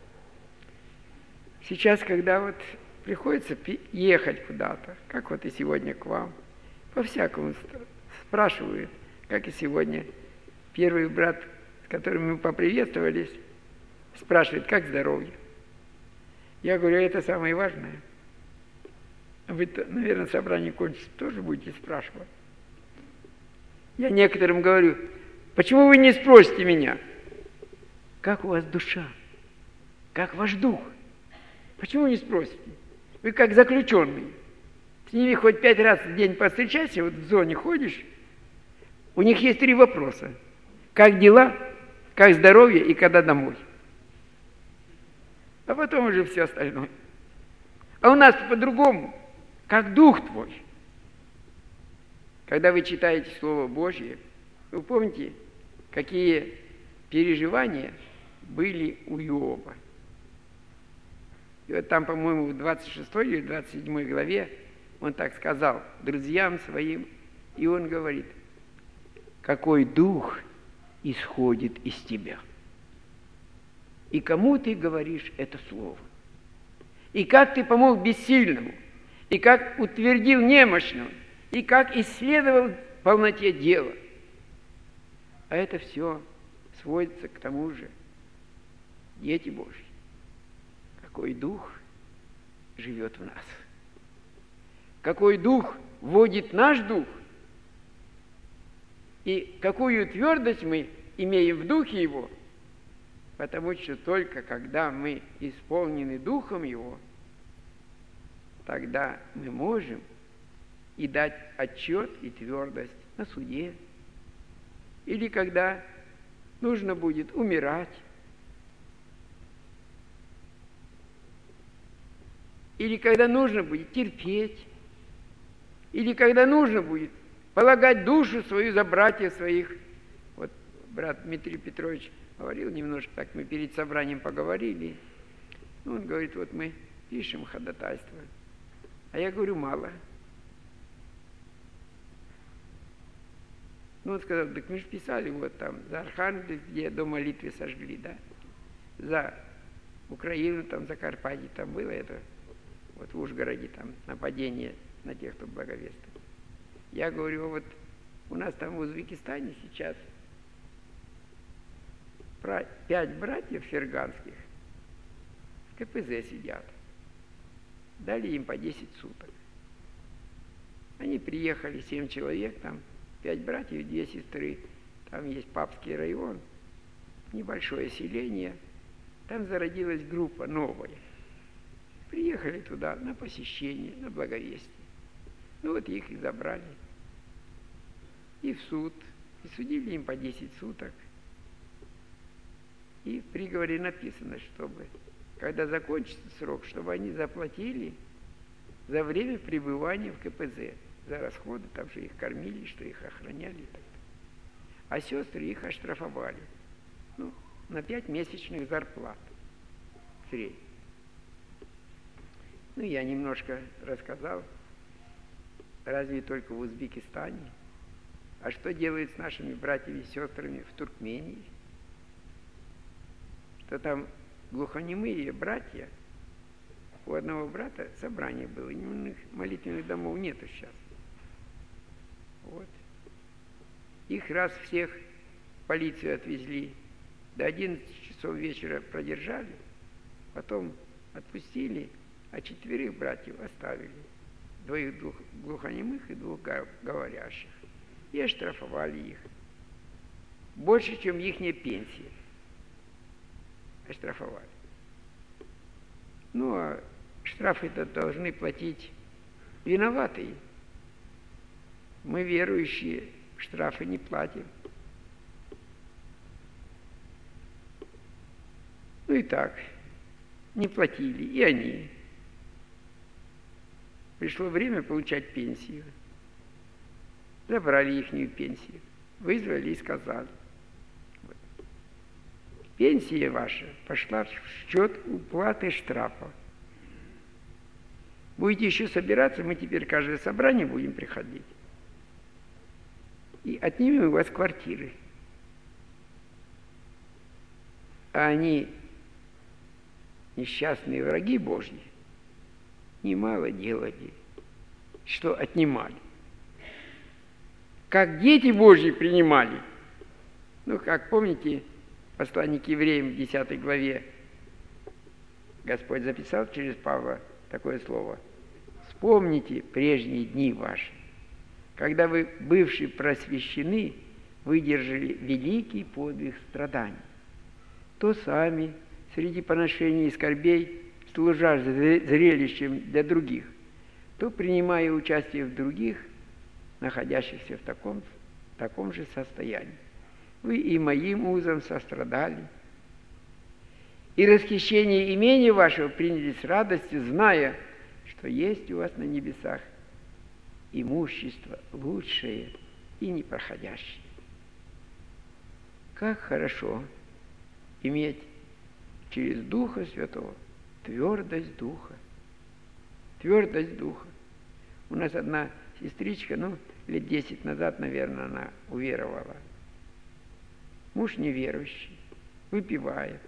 Сейчас, когда вот приходится ехать куда-то, как вот и сегодня к вам, по-всякому спрашивают, как и сегодня. Первый брат, с которым мы поприветствовались, спрашивает: как здоровье? Я говорю: это самое важное. Вы, наверное, собрание кончится, тоже будете спрашивать. Я некоторым говорю: почему вы не спросите меня, как у вас душа, как ваш дух? Почему не спросите? Вы как заключенный. С ними хоть пять раз в день повстречайся, вот в зоне ходишь, У них есть три вопроса. Как дела, как здоровье и когда домой. А потом уже все остальное. А у нас по-другому. Как дух твой. Когда вы читаете Слово Божье, вы помните, какие переживания были у Иова. И вот там, по-моему, в двадцать шестой или двадцать седьмой главе он так сказал друзьям своим, и он говорит, какой дух исходит из тебя. И кому ты говоришь это слово? И как ты помог бессильному? И как утвердил немощного? И как исследовал в полноте дела? А это все сводится к тому же. Дети Божьи. Какой дух живет в нас? Какой дух вводит наш дух? И какую твердость мы имеем в духе его? Потому что только когда мы исполнены духом его, тогда мы можем и дать отчет и твердость на суде. Или когда нужно будет умирать. Или когда нужно будет терпеть. Или когда нужно будет полагать душу свою за братьев своих. Вот брат Дмитрий Петрович говорил немножко, так мы перед собранием поговорили. Ну, он говорит, вот мы пишем ходатайство. А я говорю, мало. Ну, он сказал, так мы же писали вот там, за Архангельск, где до молитвы сожгли, да? За Украину, там, за Карпатье, там было это, вот в Ужгороде, там, нападение на тех, кто благовествует. Я говорю, вот у нас там в Узбекистане сейчас пять братьев ферганских в КПЗ сидят. Дали им по десять суток. Они приехали, семь человек, там пять братьев, две сестры. Там есть Папский район, небольшое селение. Там зародилась группа новая. Приехали туда на посещение, на благовестие. Ну вот их и забрали. И в суд. И судили им по десять суток. И в приговоре написано, чтобы, когда закончится срок, чтобы они заплатили за время пребывания в КПЗ. За расходы, там же их кормили, что их охраняли. И так. А сестры их оштрафовали. Ну, на пять месячных зарплат. Средний. Ну, я немножко рассказал. Разве только в Узбекистане. А что делают с нашими братьями и сестрами в Туркмении? Что там глухонемые братья. У одного брата собрание было. Молитвенных домов нету сейчас. Вот. Их раз всех в полицию отвезли, до одиннадцати часов вечера продержали, потом отпустили, а четверых братьев оставили, двоих глухонемых и двух говорящих, и оштрафовали их. Больше, чем ихняя пенсия. Оштрафовали. Ну, а штрафы-то должны платить виноватые. Мы, верующие, штрафы не платим. Ну и так, не платили, и они. Пришло время получать пенсию. Забрали ихнюю пенсию. Вызвали и сказали. Вот. Пенсия ваша пошла в счет уплаты штрафа. Будете еще собираться, мы теперь каждое собрание будем приходить. И отнимем у вас квартиры. А они, несчастные враги Божьи, немало делали, что отнимали. Как дети Божьи принимали. Ну, как помните, послание к евреям в десятой главе Господь записал через Павла такое слово. Вспомните прежние дни ваши, когда вы, бывшие просвещены, выдержали великий подвиг страданий, то сами среди поношений и скорбей, служа зрелищем для других, то принимая участие в других, находящихся в таком в таком же состоянии. Вы и моим узом сострадали, и расхищение имения вашего приняли с радостью, зная, что есть у вас на небесах имущество лучшее и непроходящее. Как хорошо иметь через Духа Святого твердость Духа. Твердость Духа. У нас одна сестричка, ну, лет десять назад, наверное, она уверовала. Муж неверующий, выпивает.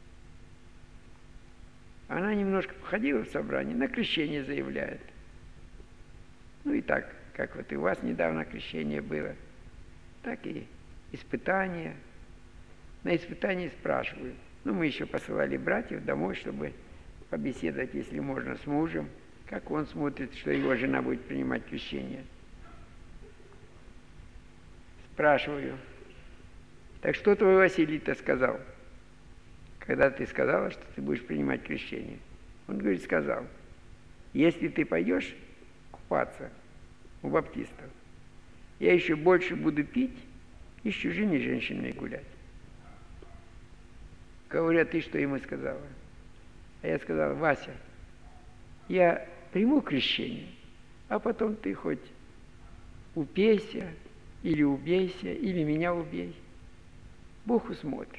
Она немножко походила в собрание, на крещение заявляет. Ну и так, как вот и у вас недавно крещение было, так и испытания. На испытании спрашиваю. Ну, мы еще посылали братьев домой, чтобы побеседовать, если можно, с мужем, как он смотрит, что его жена будет принимать крещение. Спрашиваю. Так что твой Василий-то сказал, когда ты сказала, что ты будешь принимать крещение? Он говорит, сказал, если ты пойдешь купаться у баптистов, я еще больше буду пить и с чужими женщинами гулять. Говорят, ты что ему сказала? А я сказала, Вася, я приму крещение, а потом ты хоть упейся, или убейся, или меня убей. Бог усмотрит.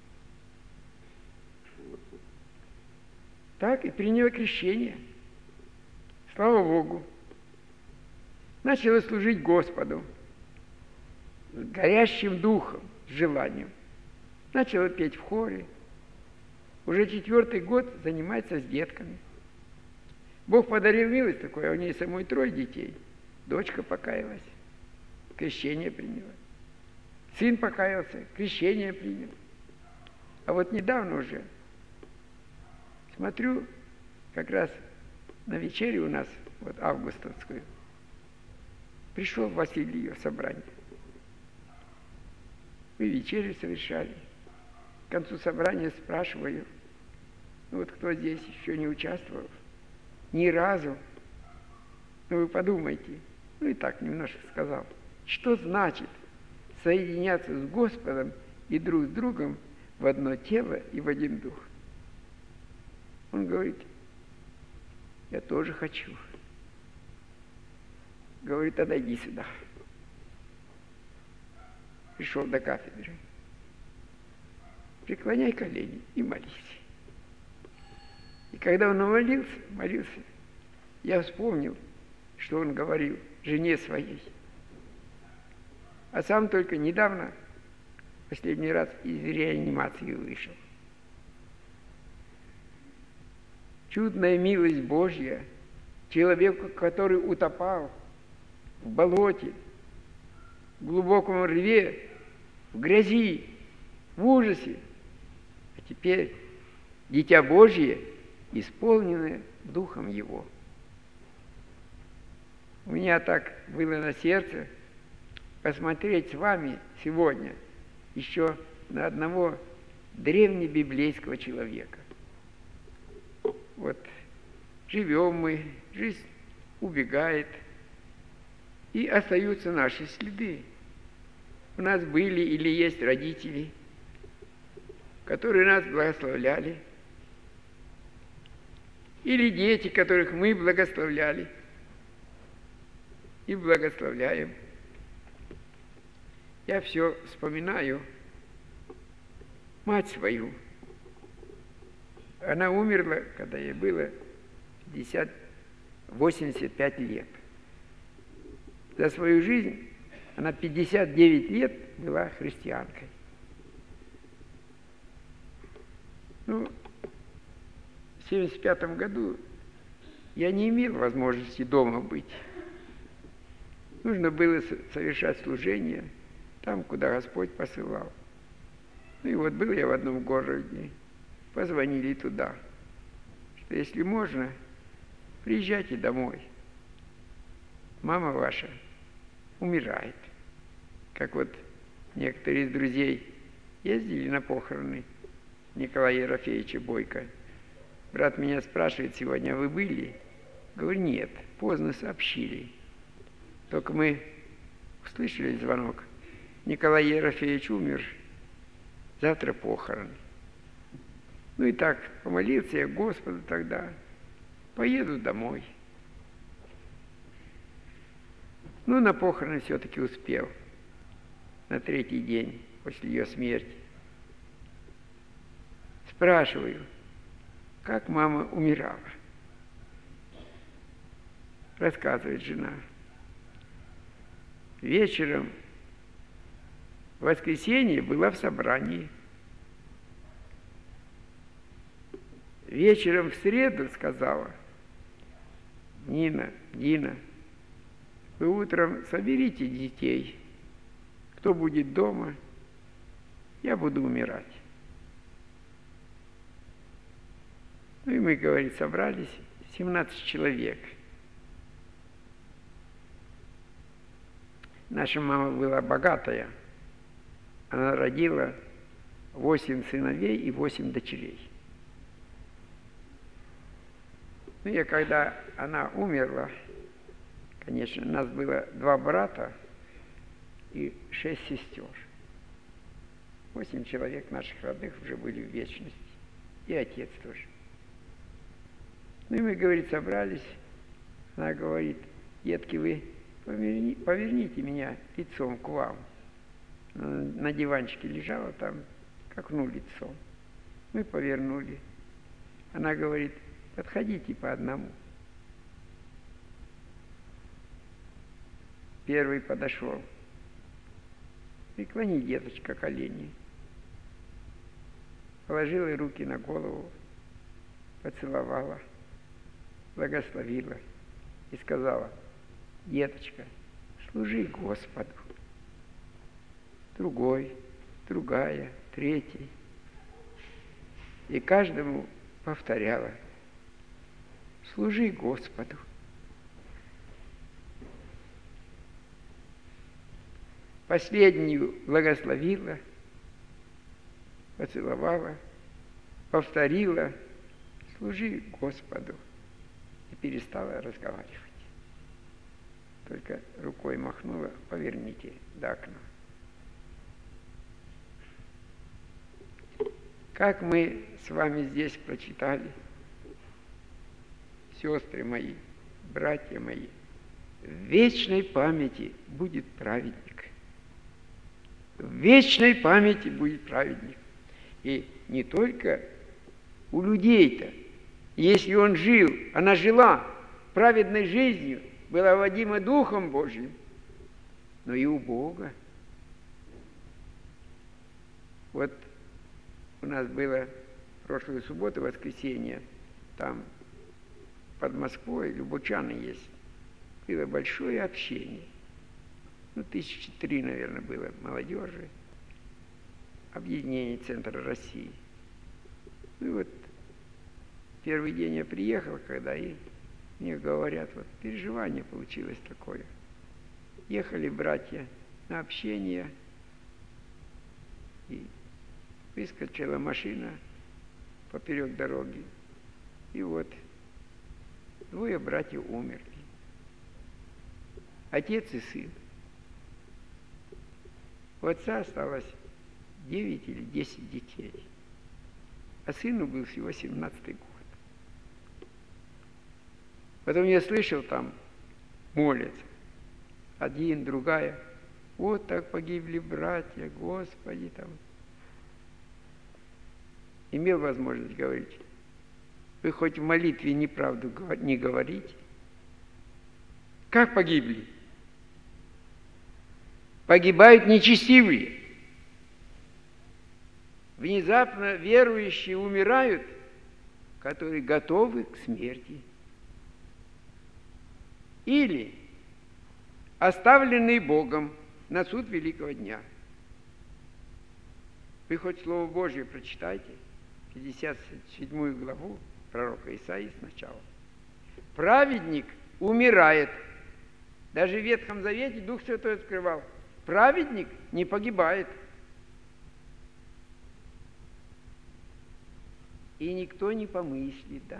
Так и приняла крещение. Слава Богу. Начала служить Господу с горящим духом, с желанием. Начала петь в хоре. Уже четвертый год занимается с детками. Бог подарил милость такую, а у нее самой трое детей. Дочка покаялась, крещение приняла. Сын покаялся, крещение принял. А вот недавно уже смотрю, как раз на вечере у нас, вот августовскую, пришел Василий ее собрание. Мы вечерю совершали. К концу собрания спрашиваю, ну вот кто здесь еще не участвовал? Ни разу. Ну вы подумайте. Ну и так немножко сказал. Что значит соединяться с Господом и друг с другом в одно тело и в один дух? Он говорит, я тоже хочу. Говорит, тогда иди сюда. Пришел до кафедры. Преклоняй колени и молись. И когда он молился, молился, я вспомнил, что он говорил жене своей. А сам только недавно, последний раз, из реанимации вышел. Чудная милость Божья, человеку, который утопал в болоте, в глубоком рве, в грязи, в ужасе. А теперь дитя Божье, исполненное Духом Его. У меня так было на сердце посмотреть с вами сегодня еще на одного древнебиблейского человека. Вот живем мы, жизнь убегает, и остаются наши следы. У нас были или есть родители, которые нас благословляли, или дети, которых мы благословляли и благословляем. Я все вспоминаю мать свою. Она умерла, когда ей было пятьдесят, восемьдесят пять лет. За свою жизнь она пятьдесят девять лет была христианкой. Ну, в семьдесят пятом году я не имел возможности дома быть. Нужно было совершать служение там, куда Господь посылал. Ну и вот был я в одном городе, позвонили туда, что если можно, приезжайте домой. Мама ваша умирает. Как вот некоторые из друзей ездили на похороны Николая Ерофеевича Бойко. Брат меня спрашивает сегодня, а вы были? Говорю, нет, поздно сообщили. Только мы услышали звонок Николай Ерофеевич умер, завтра похороны. Ну и так, помолился я Господу тогда, поеду домой. Ну, на похороны все-таки успел, на третий день после ее смерти. Спрашиваю, как мама умирала. Рассказывает жена. Вечером в воскресенье была в собрании. Вечером в среду сказала: Нина, Дина, вы утром соберите детей. Кто будет дома, я буду умирать. Ну и мы, говорит, собрались семнадцать человек. Наша мама была богатая. Она родила восемь сыновей и восемь дочерей. Ну и когда она умерла, конечно, у нас было два брата и шесть сестер. Восемь человек наших родных уже были в вечности. И отец тоже. Ну и мы, говорит, собрались. Она говорит: детки, вы поверни, поверните меня лицом к вам. Она на диванчике лежала там, к окну лицом. Мы повернули. Она говорит: подходите по одному. Первый подошел. Преклони, деточка, колени. Положила руки на голову, поцеловала, благословила и сказала: деточка, служи Господу. Другой, другая, третий. И каждому повторяла: служи Господу. Последнюю благословила, поцеловала, повторила: служи Господу. И перестала разговаривать. Только рукой махнула: поверните до окна. Как мы с вами здесь прочитали, сестры мои, братья мои, в вечной памяти будет праведник. В вечной памяти будет праведник. И не только у людей-то. Если он жил, она жила праведной жизнью, была водима Духом Божьим, но и у Бога. Вот у нас было прошлую субботу, воскресенье, там под Москвой, Любучаны есть, было большое общение. Ну, тысячи три, наверное, было молодежи, объединение Центра России. Ну и вот первый день я приехал, когда и мне говорят, вот переживание получилось такое. Ехали братья на общение, и выскочила машина поперек дороги. И вот двое братьев умерли. Отец и сын. У отца осталось девять или десять детей, а сыну был всего семнадцатый год. Потом я слышал, там молятся. Один, другая. Вот так погибли братья, Господи, там. Имел возможность говорить: вы хоть в молитве неправду не говорите. Как погибли? Погибают нечестивые. Внезапно верующие умирают, которые готовы к смерти. Или оставленные Богом на суд великого дня. Вы хоть Слово Божье прочитайте, пятьдесят седьмую главу пророка Исаии сначала. Праведник умирает. Даже в Ветхом Завете Дух Святой открывал. Праведник не погибает. И никто не помыслит, да?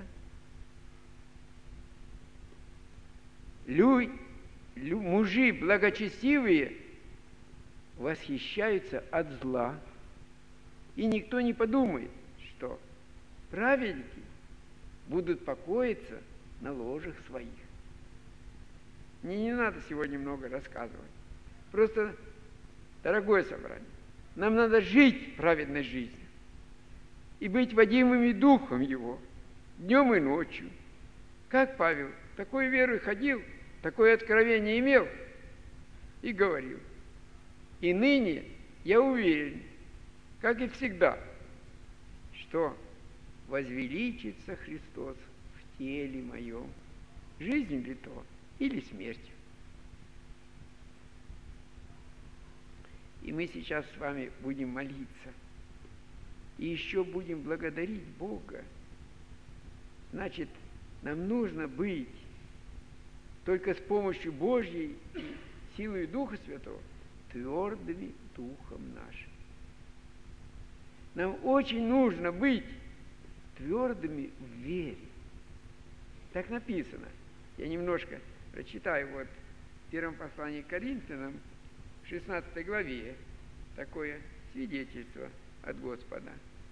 Лю, лю, мужи благочестивые восхищаются от зла, и никто не подумает, что праведники будут покоиться на ложах своих. Мне не надо сегодня много рассказывать. Просто, дорогое собрание, нам надо жить праведной жизнью и быть водимыми Духом Его днем и ночью. Как Павел такой верой ходил, такое откровение имел и говорил: и ныне я уверен, как и всегда, что возвеличится Христос в теле моем, жизнью ли то или смертью. И мы сейчас с вами будем молиться. И еще будем благодарить Бога. Значит, нам нужно быть только с помощью Божьей и силой Духа Святого твердыми духом нашим. Нам очень нужно быть твердыми в вере. Так написано. Я немножко прочитаю вот в первом послании к Коринфянам, в шестнадцатой главе, такое свидетельство от Господа.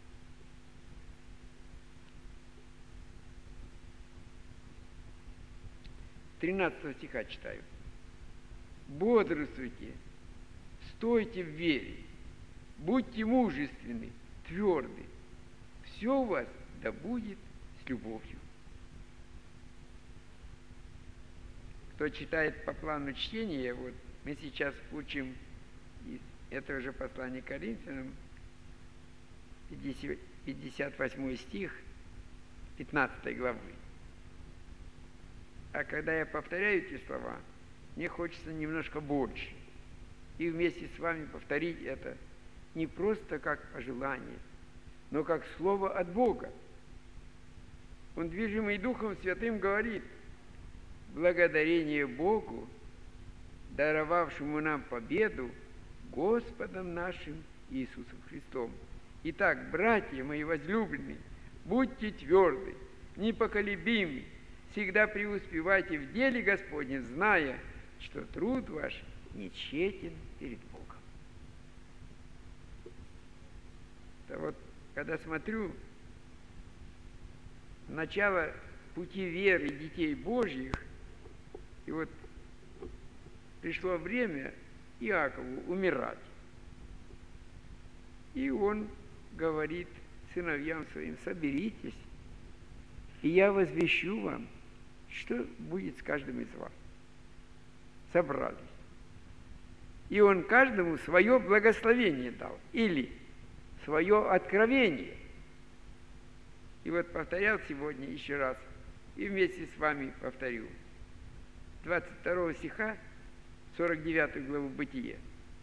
тринадцатого стиха читаю. Бодрствуйте, стойте в вере, будьте мужественны, тверды. Все у вас да будет с любовью. Кто читает по плану чтения, вот мы сейчас учим из этого же послания к Коринфянам, пятьдесят восьмой стих пятнадцатой главы. А когда я повторяю эти слова, мне хочется немножко больше. И вместе с вами повторить это не просто как пожелание, но как слово от Бога. Он, движимый Духом Святым, говорит: благодарение Богу, даровавшему нам победу Господом нашим Иисусом Христом. Итак, братья мои возлюбленные, будьте тверды, непоколебимы, всегда преуспевайте в деле Господнем, зная, что труд ваш не тщетен перед Богом. Да вот, когда смотрю начало пути веры детей Божьих, и вот пришло время Иакову умирать. И он говорит сыновьям своим: соберитесь, и я возвещу вам, что будет с каждым из вас. Собрались. И он каждому свое благословение дал, или свое откровение. И вот повторял сегодня еще раз, и вместе с вами повторю. двадцать второго стиха, сорок девятой главы Бытия.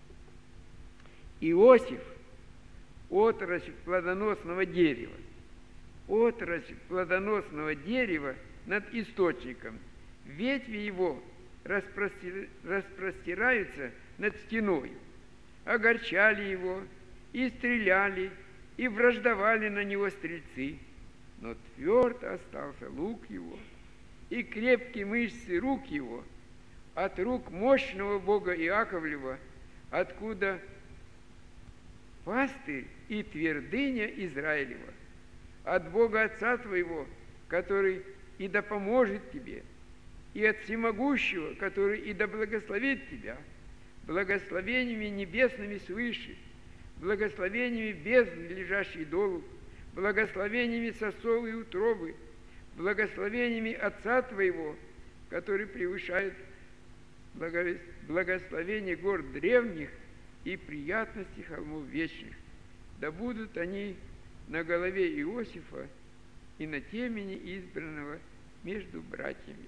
Иосиф, отрасль плодоносного дерева, отрасль плодоносного дерева над источником, ветви его распростир... распростираются над стеной, огорчали его, и стреляли, и враждовали на него стрельцы, но тверд остался лук его, и крепкие мышцы рук его, от рук мощного Бога Иаковлева, откуда пастырь и твердыня Израилева, от Бога Отца твоего, который и да поможет тебе, и от Всемогущего, который и да благословит тебя, благословениями небесными свыше, благословениями бездны, лежащей долу, благословениями сосов и утробы, благословениями Отца твоего, который превышает благословение гор древних и приятности холмов вечных. Да будут они на голове Иосифа и на темени избранного между братьями.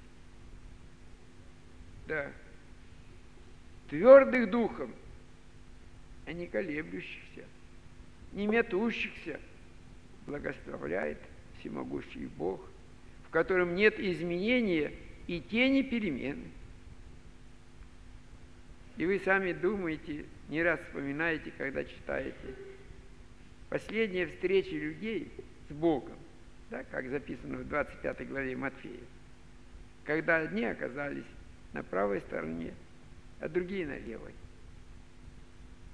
Да, твердых духом, а не колеблющихся, не метущихся, благословляет всемогущий Бог, в котором нет изменения и тени перемены. И вы сами думаете, не раз вспоминаете, когда читаете, последняя встреча людей с Богом, да, как записано в двадцать пятой главе Матфея, когда одни оказались на правой стороне, а другие на левой.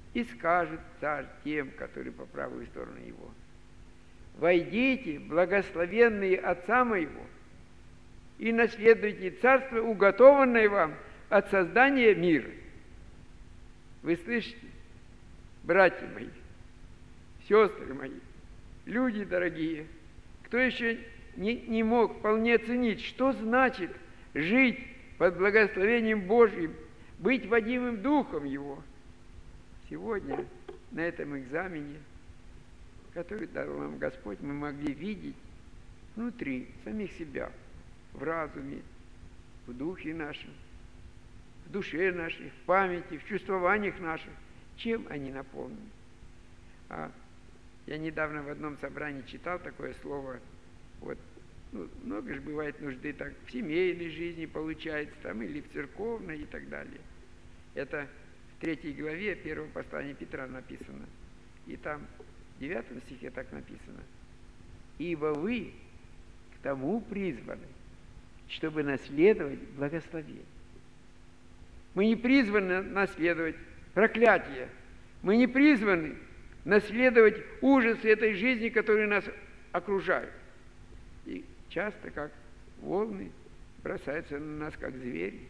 И скажет царь тем, которые по правую сторону его: «Войдите, благословенные Отца моего, и наследуйте царство, уготованное вам от создания мира». Вы слышите, братья мои, сестры мои, люди дорогие, кто еще не, не мог вполне оценить, что значит жить под благословением Божьим, быть водимым Духом Его. Сегодня на этом экзамене, который дал нам Господь, мы могли видеть внутри самих себя, в разуме, в духе нашем, в душе нашей, в памяти, в чувствованиях наших, чем они наполнены. А я недавно в одном собрании читал такое слово, вот, ну, много же бывает нужды так в семейной жизни получается, там, или в церковной и так далее. Это в третьей главе первого послания Петра написано. И там в девятом стихе так написано: «Ибо вы к тому призваны, чтобы наследовать благословение». Мы не призваны наследовать проклятие. Мы не призваны наследовать ужасы этой жизни, которые нас окружают. И часто, как волны, бросаются на нас, как звери.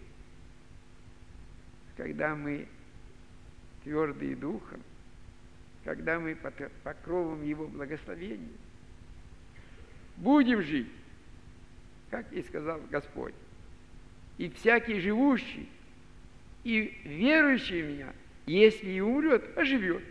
Когда мы твердые духом, когда мы под покровом Его благословения будем жить, как и сказал Господь: «И всякий живущий и верующий в Меня, если и умрет, оживет.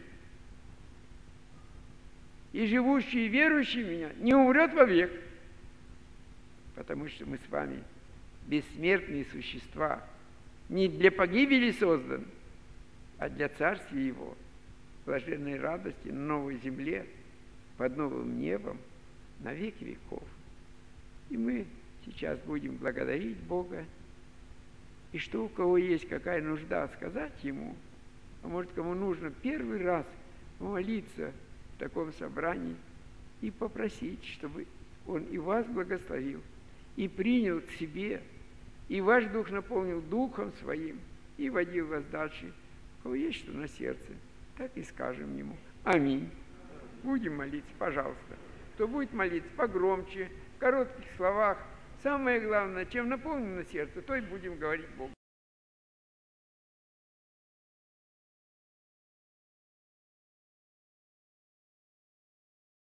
И живущий и верующий в Меня не умрет вовек». Потому что мы с вами бессмертные существа, не для погибели созданы, а для Царствия Его, блаженной радости на новой земле, под новым небом, на веки веков. И мы сейчас будем благодарить Бога, и что у кого есть какая нужда, сказать Ему, а может, кому нужно первый раз молиться в таком собрании и попросить, чтобы Он и вас благословил, и принял к себе, и ваш дух наполнил Духом Своим, и водил вас дальше. У кого есть что на сердце, так и скажем Ему. Аминь. Будем молиться, пожалуйста. Кто будет молиться погромче, в коротких словах. Самое главное, чем наполнено сердце, то и будем говорить Богу.